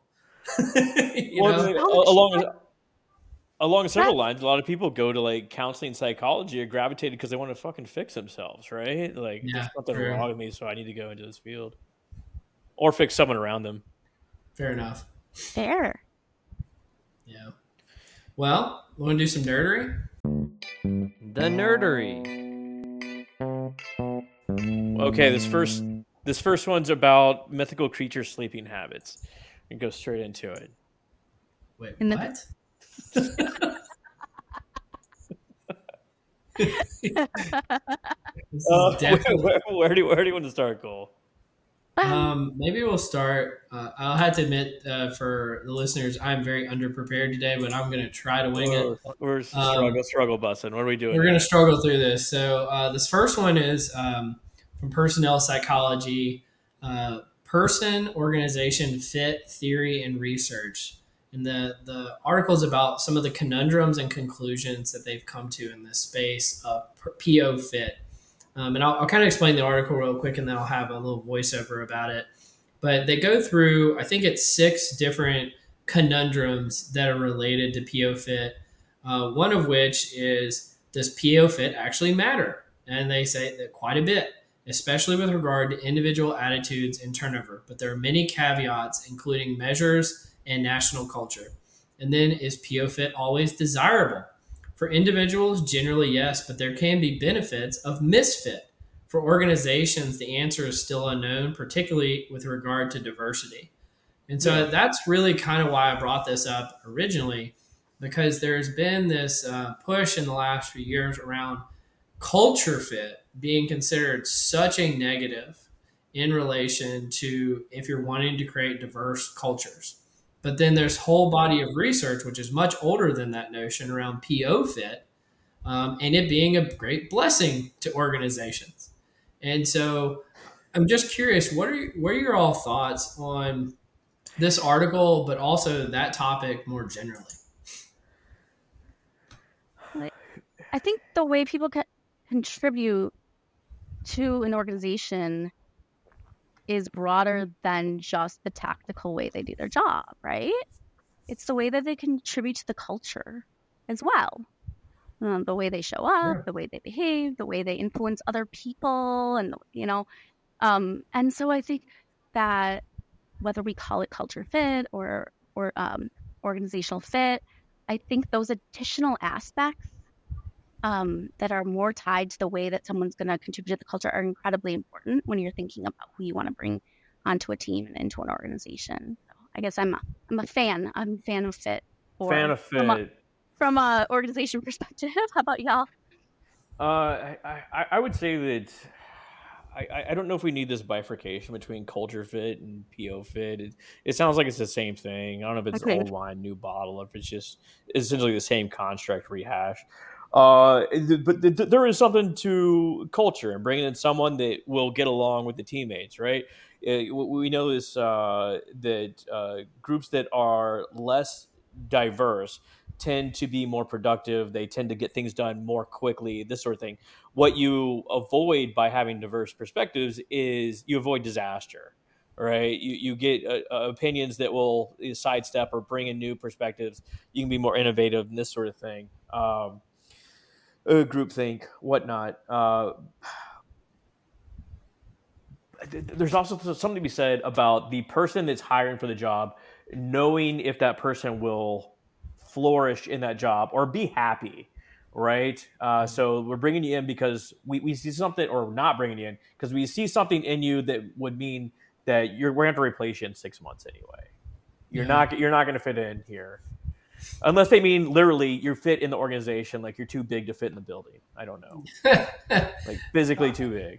Along several lines, a lot of people go to like counseling psychology or gravitated because they want to fucking fix themselves, right? Like, there's something wrong with me, so I need to go into this field. Or fix someone around them. Fair enough. Fair. Yeah. Well, want to do some nerdery? The nerdery. Okay, this first one's about mythical creature sleeping habits. We can go straight into it. Wait, what? Where do you want to start, Cole? Maybe we'll start. I'll have to admit, for the listeners, I'm very underprepared today, but I'm going to try to wing it. We're struggle busting. What are we doing? We're going to struggle through this. So this first one is from Personnel Psychology. Person, Organization, Fit, Theory, and Research. And the article is about some of the conundrums and conclusions that they've come to in this space of PO Fit. And I'll kind of explain the article real quick, and then I'll have a little voiceover about it. But they go through, I think it's 6 different conundrums that are related to PO Fit. One of which is, does PO Fit actually matter? And they say that quite a bit, especially with regard to individual attitudes and turnover. But there are many caveats, including measures and national culture. And then, is PO Fit always desirable? For individuals, generally yes, but there can be benefits of misfit. For organizations, the answer is still unknown, particularly with regard to diversity. And so that's really kind of why I brought this up originally, because there's been this push in the last few years around culture fit being considered such a negative in relation to if you're wanting to create diverse cultures. But then there's whole body of research, which is much older than that notion around PO fit, and it being a great blessing to organizations. And so I'm just curious, what are your all thoughts on this article, but also that topic more generally? I think the way people can contribute to an organization is broader than just the tactical way they do their job, right? It's the way that they contribute to the culture as well. The way they show up, the way they behave, the way they influence other people, and and so I think that whether we call it culture fit or organizational fit, I think those additional aspects that are more tied to the way that someone's going to contribute to the culture are incredibly important when you're thinking about who you want to bring onto a team and into an organization. So I guess I'm a fan. I'm a fan of fit. Fan of fit. From a organization perspective. How about y'all? I would say that I don't know if we need this bifurcation between culture fit and PO fit. It sounds like it's the same thing. I don't know if it's old wine, new bottle, or if it's just essentially the same construct rehash. But there is something to culture and bringing in someone that will get along with the teammates, right? We know this that groups that are less diverse tend to be more productive. They tend to get things done more quickly, this sort of thing. What you avoid by having diverse perspectives is you avoid disaster, right? You get opinions that will sidestep or bring in new perspectives. You can be more innovative and this sort of thing. Groupthink, whatnot. There's also something to be said about the person that's hiring for the job, knowing if that person will flourish in that job or be happy, right? So we're bringing you in because we see something, or not bringing you in because we see something in you that would mean that we're going to have to replace you in 6 months anyway. You're not going to fit in here. Unless they mean literally you're fit in the organization, like you're too big to fit in the building. I don't know. Like physically too big.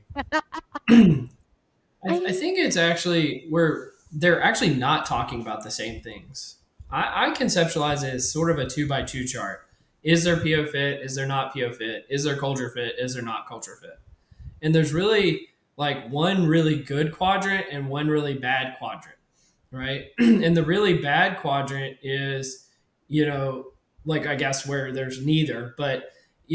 I think it's actually where they're actually not talking about the same things. I conceptualize it as sort of a 2x2 chart. Is there PO fit? Is there not PO fit? Is there culture fit? Is there not culture fit? And there's really like one really good quadrant and one really bad quadrant, right? And the really bad quadrant is, like I guess where there's neither, but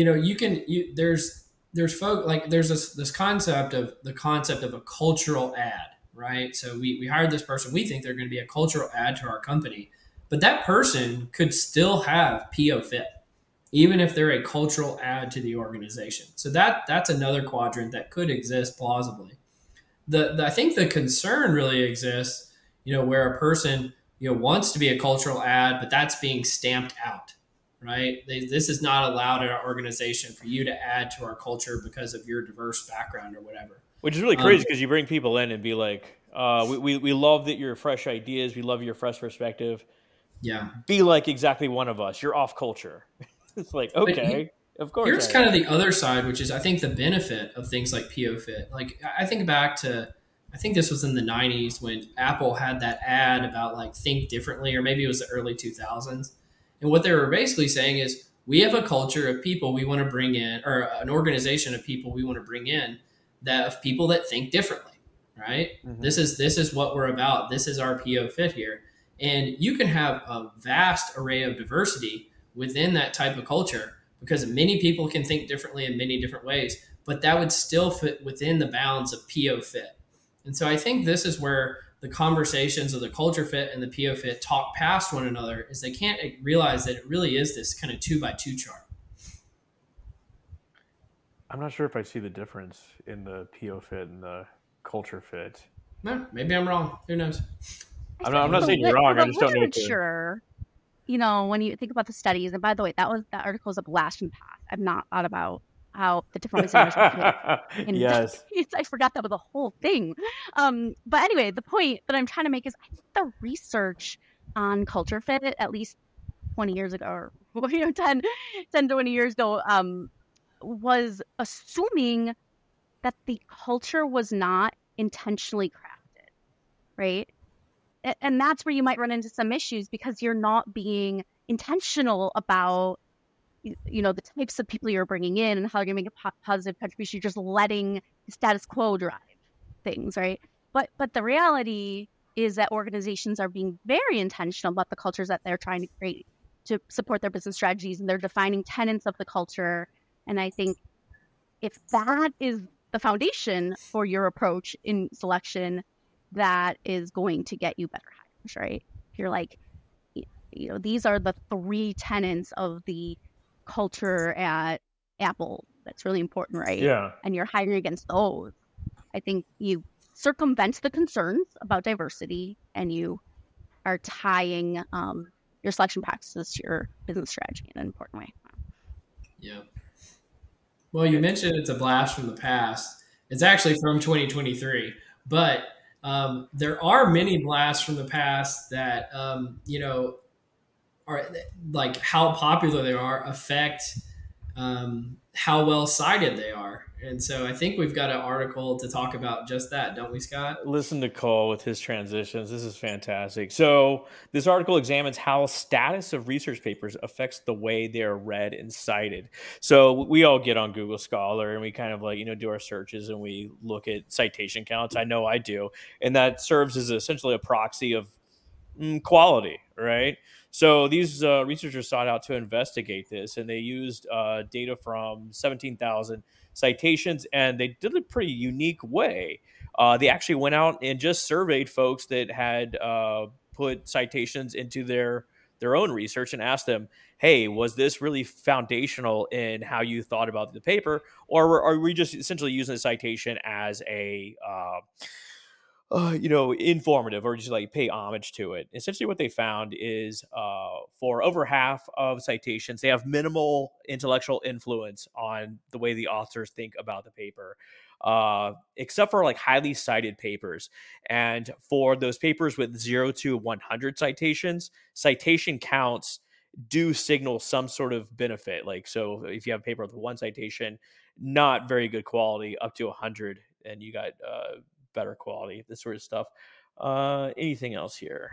there's folk like there's this concept of a cultural ad, right? So we hired this person. We think they're going to be a cultural ad to our company, but that person could still have PO fit, even if they're a cultural add to the organization. So that's another quadrant that could exist plausibly. I think the concern really exists, where a person, wants to be a cultural add, but that's being stamped out, right? This is not allowed at our organization for you to add to our culture because of your diverse background or whatever. Which is really crazy because you bring people in and be like, we love that you're fresh ideas. We love your fresh perspective. Yeah. Be like exactly one of us. You're off culture. It's like, okay, of course. Here's kind of the other side, which is I think the benefit of things like PO Fit. Like I think back to, I think this was in the 90s when Apple had that ad about like think differently, or maybe it was the early 2000s. And what they were basically saying is we have a culture of people we want to bring in, or an organization of people we want to bring in, that of people that think differently, right? Mhm. This is what we're about. This is our PO fit here. And you can have a vast array of diversity within that type of culture because many people can think differently in many different ways, but that would still fit within the bounds of PO fit. And so I think this is where the conversations of the culture fit and the PO fit talk past one another is they can't realize that it really is this kind of 2x2 chart. I'm not sure if I see the difference in the PO fit and the culture fit. Maybe I'm wrong. Who knows? I'm not saying you're wrong. For I the just don't know what the... literature, when you think about the studies, and by the way, that article is a blast from the past. I've not thought about how the different ways in Yes. I forgot that was the whole thing. But anyway, the point that I'm trying to make is I think the research on culture fit, at least 20 years ago, or 10, 20 years ago, was assuming that the culture was not intentionally crafted, right? And that's where you might run into some issues because you're not being intentional about the types of people you're bringing in and how you're going to make a positive contribution. You're just letting the status quo drive things, right? But the reality is that organizations are being very intentional about the cultures that they're trying to create to support their business strategies, and they're defining tenets of the culture. And I think if that is the foundation for your approach in selection, that is going to get you better hires, right? If you're like, these are the 3 tenets of the culture at Apple that's really important, right? Yeah. And you're hiring against those. I think you circumvent the concerns about diversity and you are tying your selection practices to your business strategy in an important way. Yeah. Well, you mentioned it's a blast from the past. It's actually from 2023, but there are many blasts from the past that are like how popular they are affect how well cited they are. And so I think we've got an article to talk about just that, don't we, Scott? Listen to Cole with his transitions. This is fantastic. So, this article examines how status of research papers affects the way they are read and cited. So, we all get on Google Scholar and we kind of do our searches and we look at citation counts. I know I do. And that serves as essentially a proxy of quality, right? So, these researchers sought out to investigate this and they used data from 17,000 citations and they did it a pretty unique way. They actually went out and just surveyed folks that had put citations into their own research and asked them, "Hey, was this really foundational in how you thought about the paper, or are we just essentially using the citation as a informative or just like pay homage to it?" Essentially, what they found is for over half of citations, they have minimal intellectual influence on the way the authors think about the paper, except for like highly cited papers. And for those papers with 0 to 100 citations, citation counts do signal some sort of benefit. Like, so if you have a paper with 1 citation, not very good quality, up to 100, and you got better quality, this sort of stuff. Anything else here?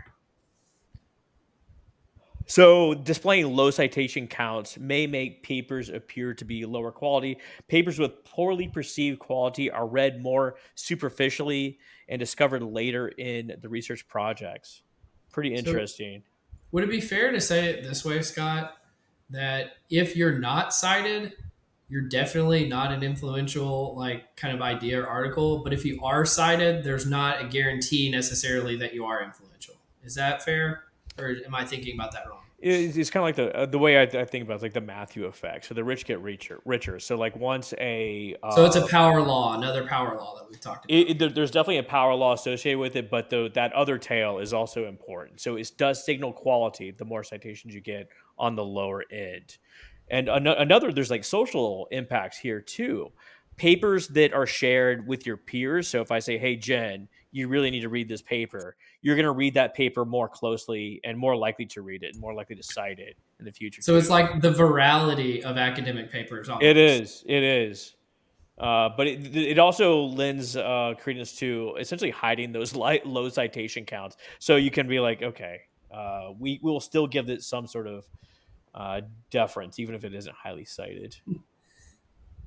So, displaying low citation counts may make papers appear to be lower quality. Papers with poorly perceived quality are read more superficially and discovered later in the research projects. Pretty interesting. So, would it be fair to say it this way, Scott, that if you're not cited, you're definitely not an influential like kind of idea or article, but if you are cited, there's not a guarantee necessarily that you are influential. Is that fair, or am I thinking about that wrong? It's kind of like the way I think about it, like the Matthew effect. So the rich get richer. So like once so it's a power law, another power law that we've talked about. There's definitely a power law associated with it, but that other tail is also important. So it does signal quality the more citations you get on the lower end. And another, there's like social impacts here too. Papers that are shared with your peers. So if I say, "Hey, Jen, you really need to read this paper," you're going to read that paper more closely and more likely to read it and more likely to cite it in the future. So it's like the virality of academic papers. Almost. It is. But it also lends credence to essentially hiding those low citation counts. So you can be like, okay, we will still give it some sort of deference, even if it isn't highly cited.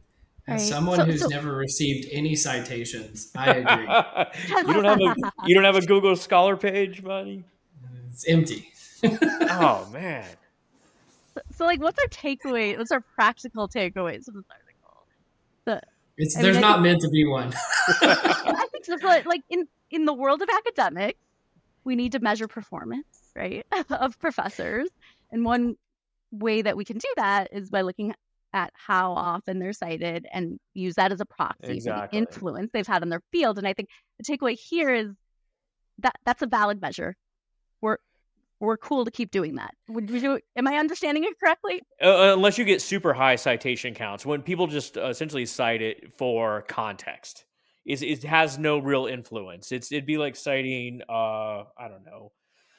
As right? someone who's never received any citations, I agree. You don't have a Google Scholar page, buddy? It's empty. Oh man. So like, what's our takeaway? What's our practical takeaways from this article? There's not meant to be one. I think so. But like in the world of academics, we need to measure performance, right, of professors. And one way that we can do that is by looking at how often they're cited and use that as a proxy for the influence they've had on their field. And I think the takeaway here is that that's a valid measure. We're cool to keep doing that. Am I understanding it correctly? Unless you get super high citation counts, when people just essentially cite it for context, it has no real influence. It'd be like citing, I don't know,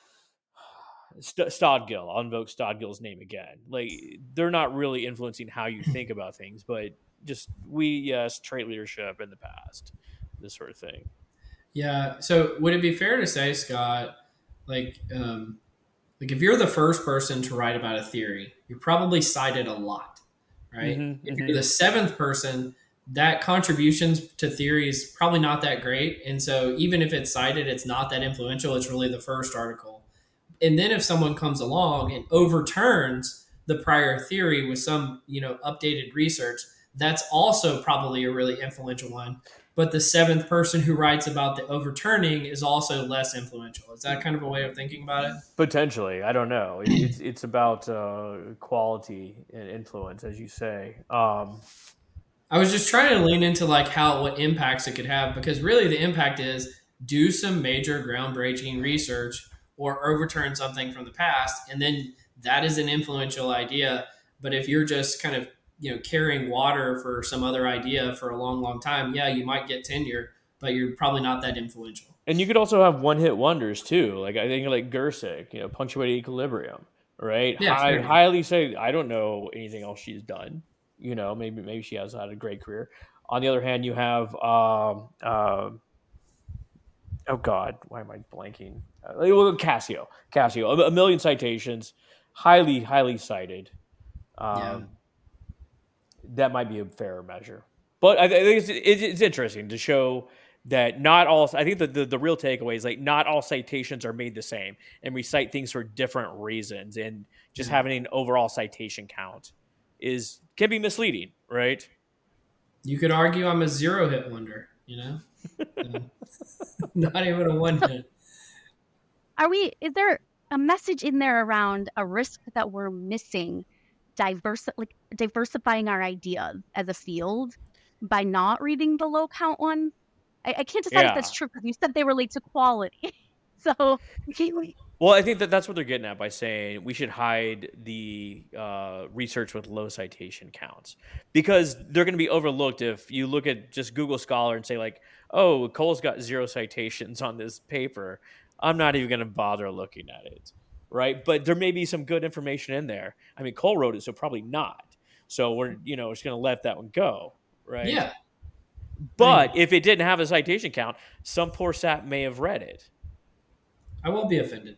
Stodgill. I'll invoke Stodgill's name again. Like, they're not really influencing how you think about things, but just trait leadership in the past, this sort of thing. Yeah. So would it be fair to say, Scott, like if you're the first person to write about a theory, you're probably cited a lot, right? If you're the seventh person, that contributions to theory is probably not that great. And so even if it's cited, it's not that influential. It's really the first article. And then if someone comes along and overturns the prior theory with some, updated research, that's also probably a really influential one. But the seventh person who writes about the overturning is also less influential. Is that kind of a way of thinking about it? Potentially. I don't know. It's about quality and influence, as you say. I was just trying to lean into like what impacts it could have, because really the impact is do some major groundbreaking research or overturn something from the past, and then that is an influential idea. But if you're just kind of carrying water for some other idea for a long, long time, you might get tenure, but you're probably not that influential. And you could also have one-hit wonders too. Like I think like Gersick, Punctuated Equilibrium, right? Yeah, highly say I don't know anything else she's done. Maybe she has had a great career. On the other hand, you have oh God, why am I blanking? Casio, a million citations, highly cited. That might be a fairer measure. But I think it's interesting to show that not all, I think the real takeaway is like not all citations are made the same, and we cite things for different reasons, and just having an overall citation count can be misleading, right? You could argue I'm a 0-hit wonder, not even a 1-hit. Is there a message in there around a risk that we're missing diversifying our ideas as a field by not reading the low count ones? I can't decide if that's true, because you said they relate to quality. So, well, I think that's what they're getting at by saying we should hide the research with low citation counts, because they're going to be overlooked if you look at just Google Scholar and say like, oh, Cole's got 0 citations on this paper. I'm not even going to bother looking at it. Right. But there may be some good information in there. I mean, Cole wrote it, so probably not. So we're, just going to let that one go. Right. Yeah. But if it didn't have a citation count, some poor sap may have read it. I won't be offended.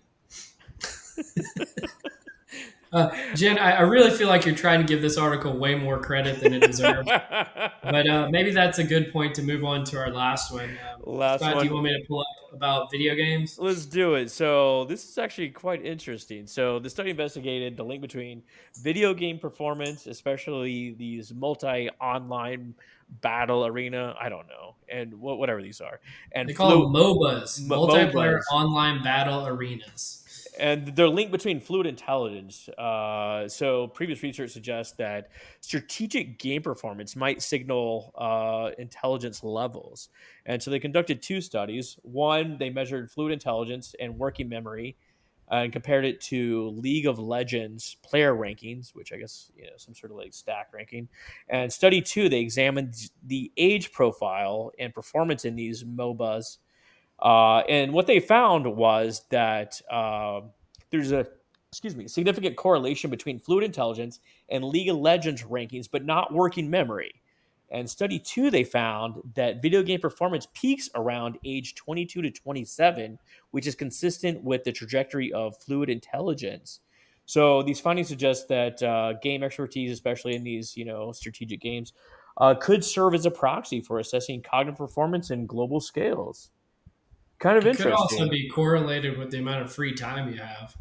Jen, I really feel like you're trying to give this article way more credit than it deserves. But maybe that's a good point to move on to our last one. Scott, do you want me to pull up about video games? Let's do it. So this is actually quite interesting. So the study investigated the link between video game performance, especially these multi-online battle arena, I don't know, and whatever these are. And they call them MOBAs, multiplayer online battle arenas. And they're linked between fluid intelligence. So previous research suggests that strategic game performance might signal intelligence levels. And so they conducted 2 studies. One, they measured fluid intelligence and working memory and compared it to League of Legends player rankings, which I guess, some sort of like stack ranking. And study 2, they examined the age profile and performance in these MOBAs. And what they found was that there's a significant correlation between fluid intelligence and League of Legends rankings, but not working memory. And study 2, they found that video game performance peaks around age 22 to 27, which is consistent with the trajectory of fluid intelligence. So these findings suggest that game expertise, especially in these strategic games, could serve as a proxy for assessing cognitive performance in global scales. Kind of It could also interesting. be correlated with the amount of free time you have.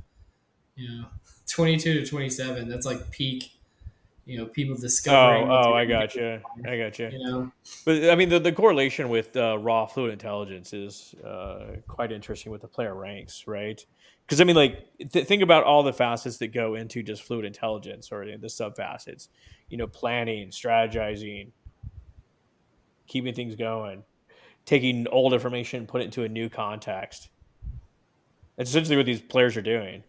22 to 27, that's like peak, people discovering what Oh, they're I going to got do. you. I got you. You know, But I mean, the correlation with raw fluid intelligence is quite interesting with the player ranks, right? Because I mean, like, think about all the facets that go into just fluid intelligence, or the sub facets. Planning, strategizing, keeping things going, taking old information, put it into a new context. That's essentially what these players are doing.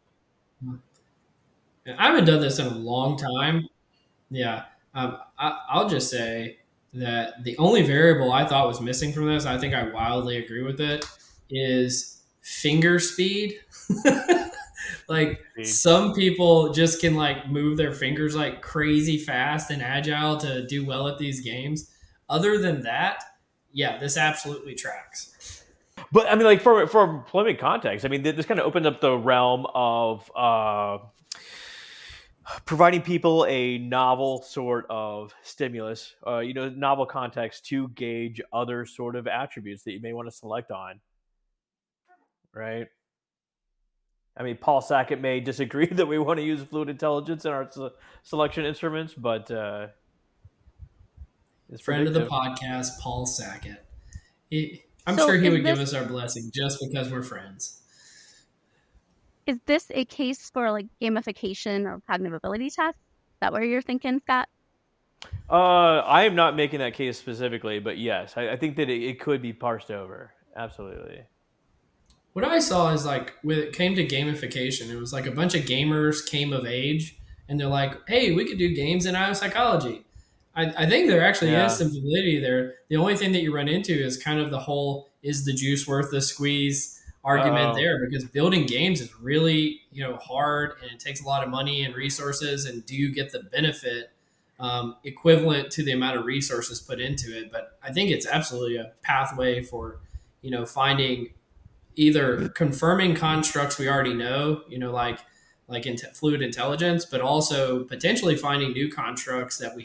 And I haven't done this in a long time. Yeah. I'll just say that the only variable I thought was missing from this, I think I wildly agree with it, is finger speed. Like some people just can like move their fingers like crazy fast and agile to do well at these games. Other than that, yeah, this absolutely tracks. But I mean, like for employment context, I mean, this kind of opened up the realm of providing people a novel sort of stimulus, novel context to gauge other sort of attributes that you may want to select on, right? I mean, Paul Sackett may disagree that we want to use fluid intelligence in our selection instruments, but it's Friend of the predictive. podcast, Paul Sackett. I'm So sure he is would give this- us our blessing just because we're friends. Is this a case for like gamification or cognitive ability tests? Is that what you're thinking, Scott? I am not making that case specifically, but yes, I think that it could be parsed over. Absolutely. What I saw is like when it came to gamification, it was like a bunch of gamers came of age and they're like, hey, we could do games in psychology. I think there actually Yeah. is some validity there. The only thing that you run into is kind of the whole is the juice worth the squeeze argument Uh-oh. there, because building games is really hard and it takes a lot of money and resources, and do you get the benefit equivalent to the amount of resources put into it? But I think it's absolutely a pathway for finding either confirming constructs we already know, like fluid intelligence, but also potentially finding new constructs that we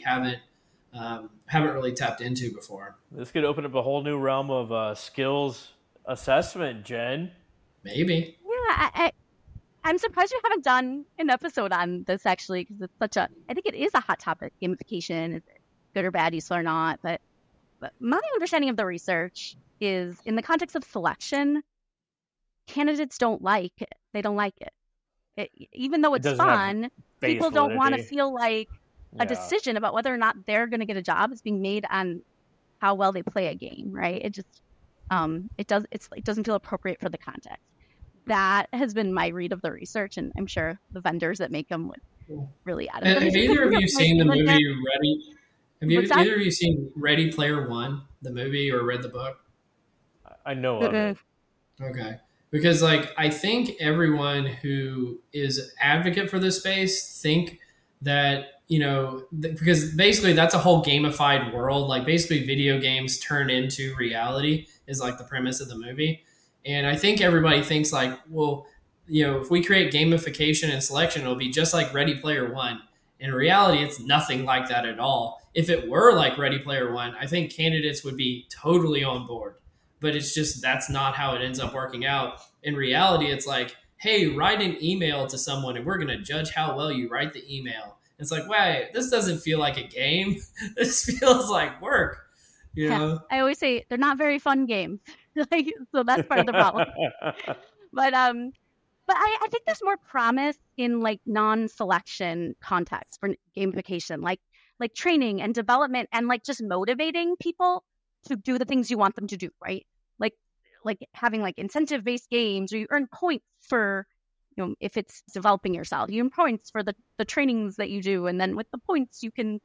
haven't really tapped into before. This could open up a whole new realm of skills assessment, Jen. Maybe. Yeah, I'm surprised we haven't done an episode on this actually, because it's I think it is a hot topic, gamification. Is it good or bad, useful or not? But my understanding of the research is in the context of selection, candidates don't like it. They don't like it. Even though it's doesn't have fun, base people don't want to validity. feel like Yeah. a decision about whether or not they're going to get a job is being made on how well they play a game, right? It just it doesn't feel appropriate for the context. That has been my read of the research, and I'm sure the vendors that make them would really add it. Have either of you seen the movie Ready? What's that? Either of you seen Ready Player One, the movie, or read the book? I know of it. Okay. Because I think everyone who is advocate for this space think that, because basically that's a whole gamified world. Like basically video games turn into reality is like the premise of the movie. And I think everybody thinks like, well, if we create gamification and selection, it'll be just like Ready Player One. In reality, it's nothing like that at all. If it were like Ready Player One, I think candidates would be totally on board. But it's just that's not how it ends up working out. In reality, it's like, hey, write an email to someone and we're going to judge how well you write the email. It's like, wait, this doesn't feel like a game. This feels like work. Yeah, I always say they're not very fun games. So that's part of the problem. But I think there's more promise in like non-selection context for gamification, like training and development and like just motivating people to do the things you want them to do, right? Like having like incentive-based games, or you earn points for, if it's developing yourself, you earn points for the trainings that you do, and then with the points you can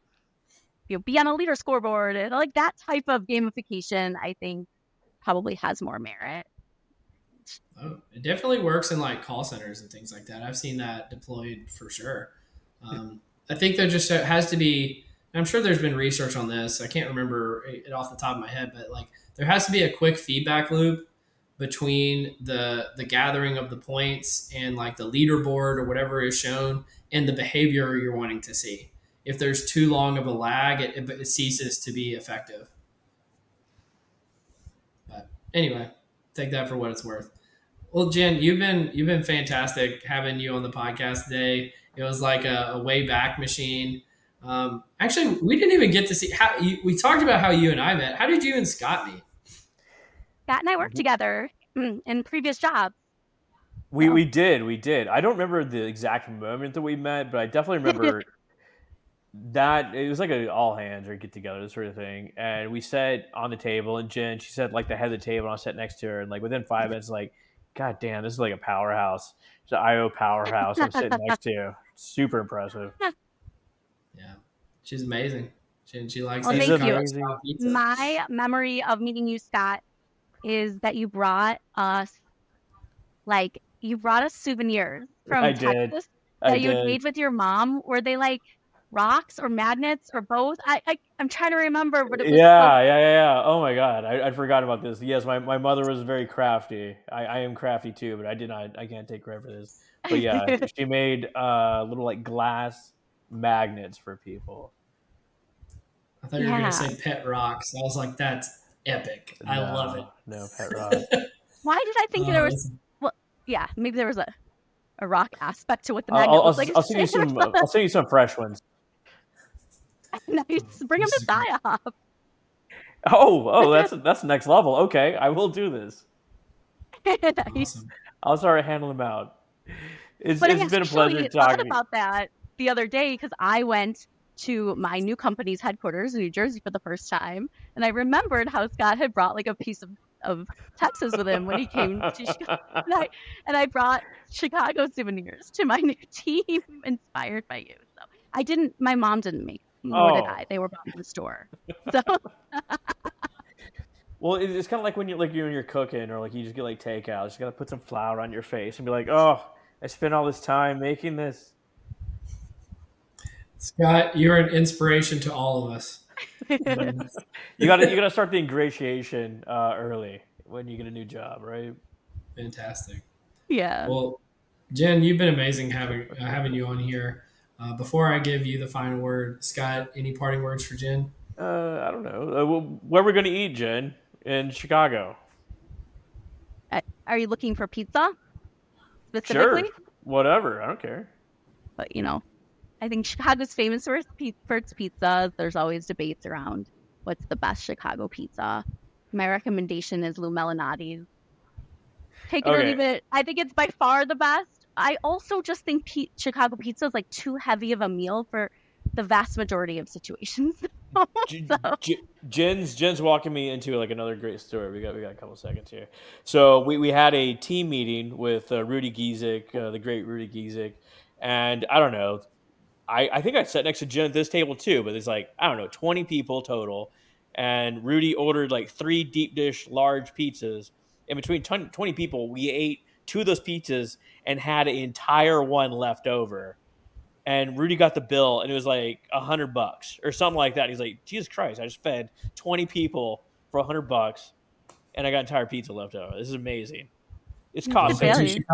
be on a leader scoreboard, and like that type of gamification I think probably has more merit. Oh, it definitely works in like call centers and things like that. I've seen that deployed for sure. I think there just has to be, I'm sure there's been research on this. I can't remember it off the top of my head, but like there has to be a quick feedback loop between the gathering of the points and like the leaderboard or whatever is shown and the behavior you're wanting to see. if there's too long of a lag, it ceases to be effective. But anyway, take that for what it's worth. Well, Jen, you've been fantastic having you on the podcast today. It was like a way back machine. Actually, we didn't even get to see how we talked about how you and I met. How did you and Scott meet? Scott and I worked together in previous jobs. We did. I don't remember the exact moment that we met, but I definitely remember that it was like an all hands or get together sort of thing. And we sat on the table, and Jen, she sat like the head of the table, and I sat next to her. And like within 5 minutes, like, God damn, this is like a powerhouse. It's an IO powerhouse I'm sitting next to. Super impressive. Yeah, she's amazing. She likes. Well, thank you. My memory of meeting you, Scott, is that you brought us souvenirs from Texas that you made with your mom. Were they like rocks or magnets or both? I'm trying to remember, but it was yeah. Oh my God, I'd forgotten about this. Yes, my mother was very crafty. I am crafty too, but I can't take credit for this. But yeah, she made little like glass magnets for people. I thought you were gonna say pet rocks. I was like, that's epic. I love it. No pet rocks. Why did I think there was? Well, yeah, maybe there was a rock aspect to what the magnet was like. I'll send you some fresh ones. Nice. Bring them to PSYOP. Oh, that's next level. Okay, I will do this. Nice. Awesome. I'll start handling them out. It's But been a pleasure I talking. thought about that the other day because I went to my new company's headquarters in New Jersey for the first time, and I remembered how Scott had brought like a piece of Texas with him when he came to Chicago, and I brought Chicago souvenirs to my new team, inspired by you. So I didn't. My mom didn't make. Nor did I. They were bought in the store. So. Well, it's kind of like when you're cooking or like you just get like takeout. You just gotta put some flour on your face and be like, oh, I spent all this time making this. Scott, you're an inspiration to all of us. You gotta start the ingratiation early when you get a new job, right? Fantastic. Yeah. Well, Jen, you've been amazing having you on here. Before I give you the final word, Scott, any parting words for Jen? I don't know. Where we're gonna eat, Jen, in Chicago? Are you looking for pizza specifically? Sure. Whatever. I don't care. But I think Chicago's famous for its pizza. There's always debates around what's the best Chicago pizza. My recommendation is Lou Melinati's. Take it or leave it. I think it's by far the best. I also just think Chicago pizza is like too heavy of a meal for the vast majority of situations. Jen's walking me into like another great story. We got a couple seconds here. So we had a team meeting with Rudy Giesek, the great Rudy Giesek, and I don't know. I think I sat next to Jen at this table too, but there's like, I don't know, 20 people total, and Rudy ordered like 3 deep dish large pizzas. In between 20 people, we ate 2 of those pizzas and had an entire one left over. And Rudy got the bill, and it was like $100 or something like that. He's like, Jesus Christ, I just fed 20 people for $100, and I got entire pizza left over. This is amazing. It's costly.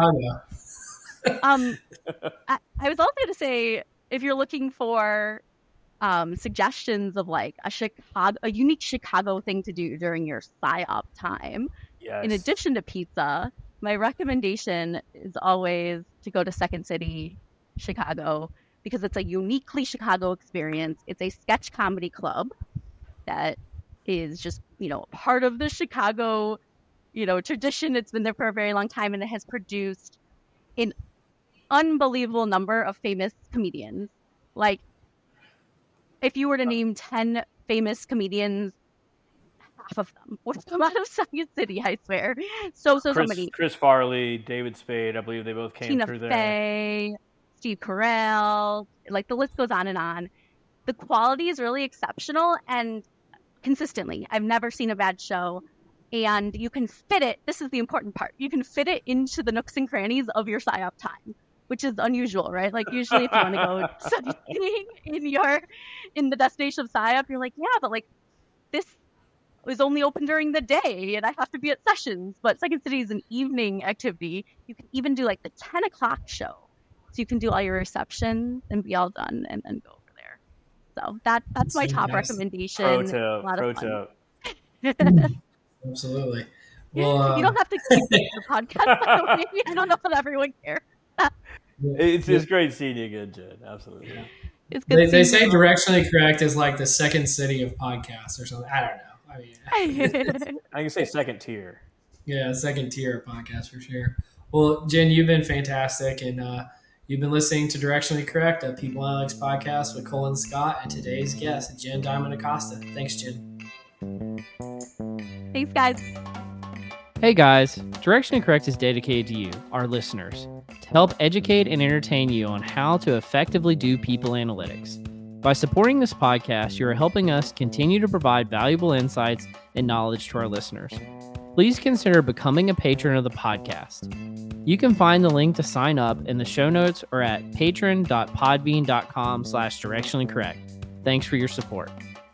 I was also going to say, if you're looking for suggestions of like a unique Chicago thing to do during your PSYOP time, yes. In addition to pizza, my recommendation is always to go to Second City, Chicago, because it's a uniquely Chicago experience. It's a sketch comedy club that is just, part of the Chicago, tradition. It's been there for a very long time, and it has produced an unbelievable number of famous comedians. Like, if you were to name 10 famous comedians, half of them would come out of Second City, I swear. So many. Chris Farley, David Spade, I believe they both came Tina through Fey, there. Steve Carell, like the list goes on and on. The quality is really exceptional and consistently. I've never seen a bad show. And you can fit it, this is the important part, you can fit it into the nooks and crannies of your PSYOP time, which is unusual, right? Like usually if you want to go studying in the destination of PSYOP, you're like, yeah, but like this was only open during the day and I have to be at sessions. But Second City is an evening activity. You can even do like the 10 o'clock show. So you can do all your reception and be all done and then go over there. So that's my top fantastic. recommendation. Pro A tip. lot Pro of fun. tip. Absolutely. Well, You don't have to keep the podcast, by the way. I don't know if everyone cares. It's great seeing you again, Jen. Absolutely. It's good. they seeing say you. Directionally Correct is like the second city of podcasts or something. I don't know. I mean, I can say second tier. yeah, second tier of podcast for sure. Well, Jen, you've been fantastic, and you've been listening to Directionally Correct, a People Analytics podcast with Colin Scott, and today's guest, Jen Diamond Acosta. Thanks, Jen. Thanks, guys. Hey guys, Directionally Correct is dedicated to you, our listeners, to help educate and entertain you on how to effectively do people analytics. By supporting this podcast, you are helping us continue to provide valuable insights and knowledge to our listeners. Please consider becoming a patron of the podcast. You can find the link to sign up in the show notes or at patron.podbean.com/directionallycorrect. Thanks for your support.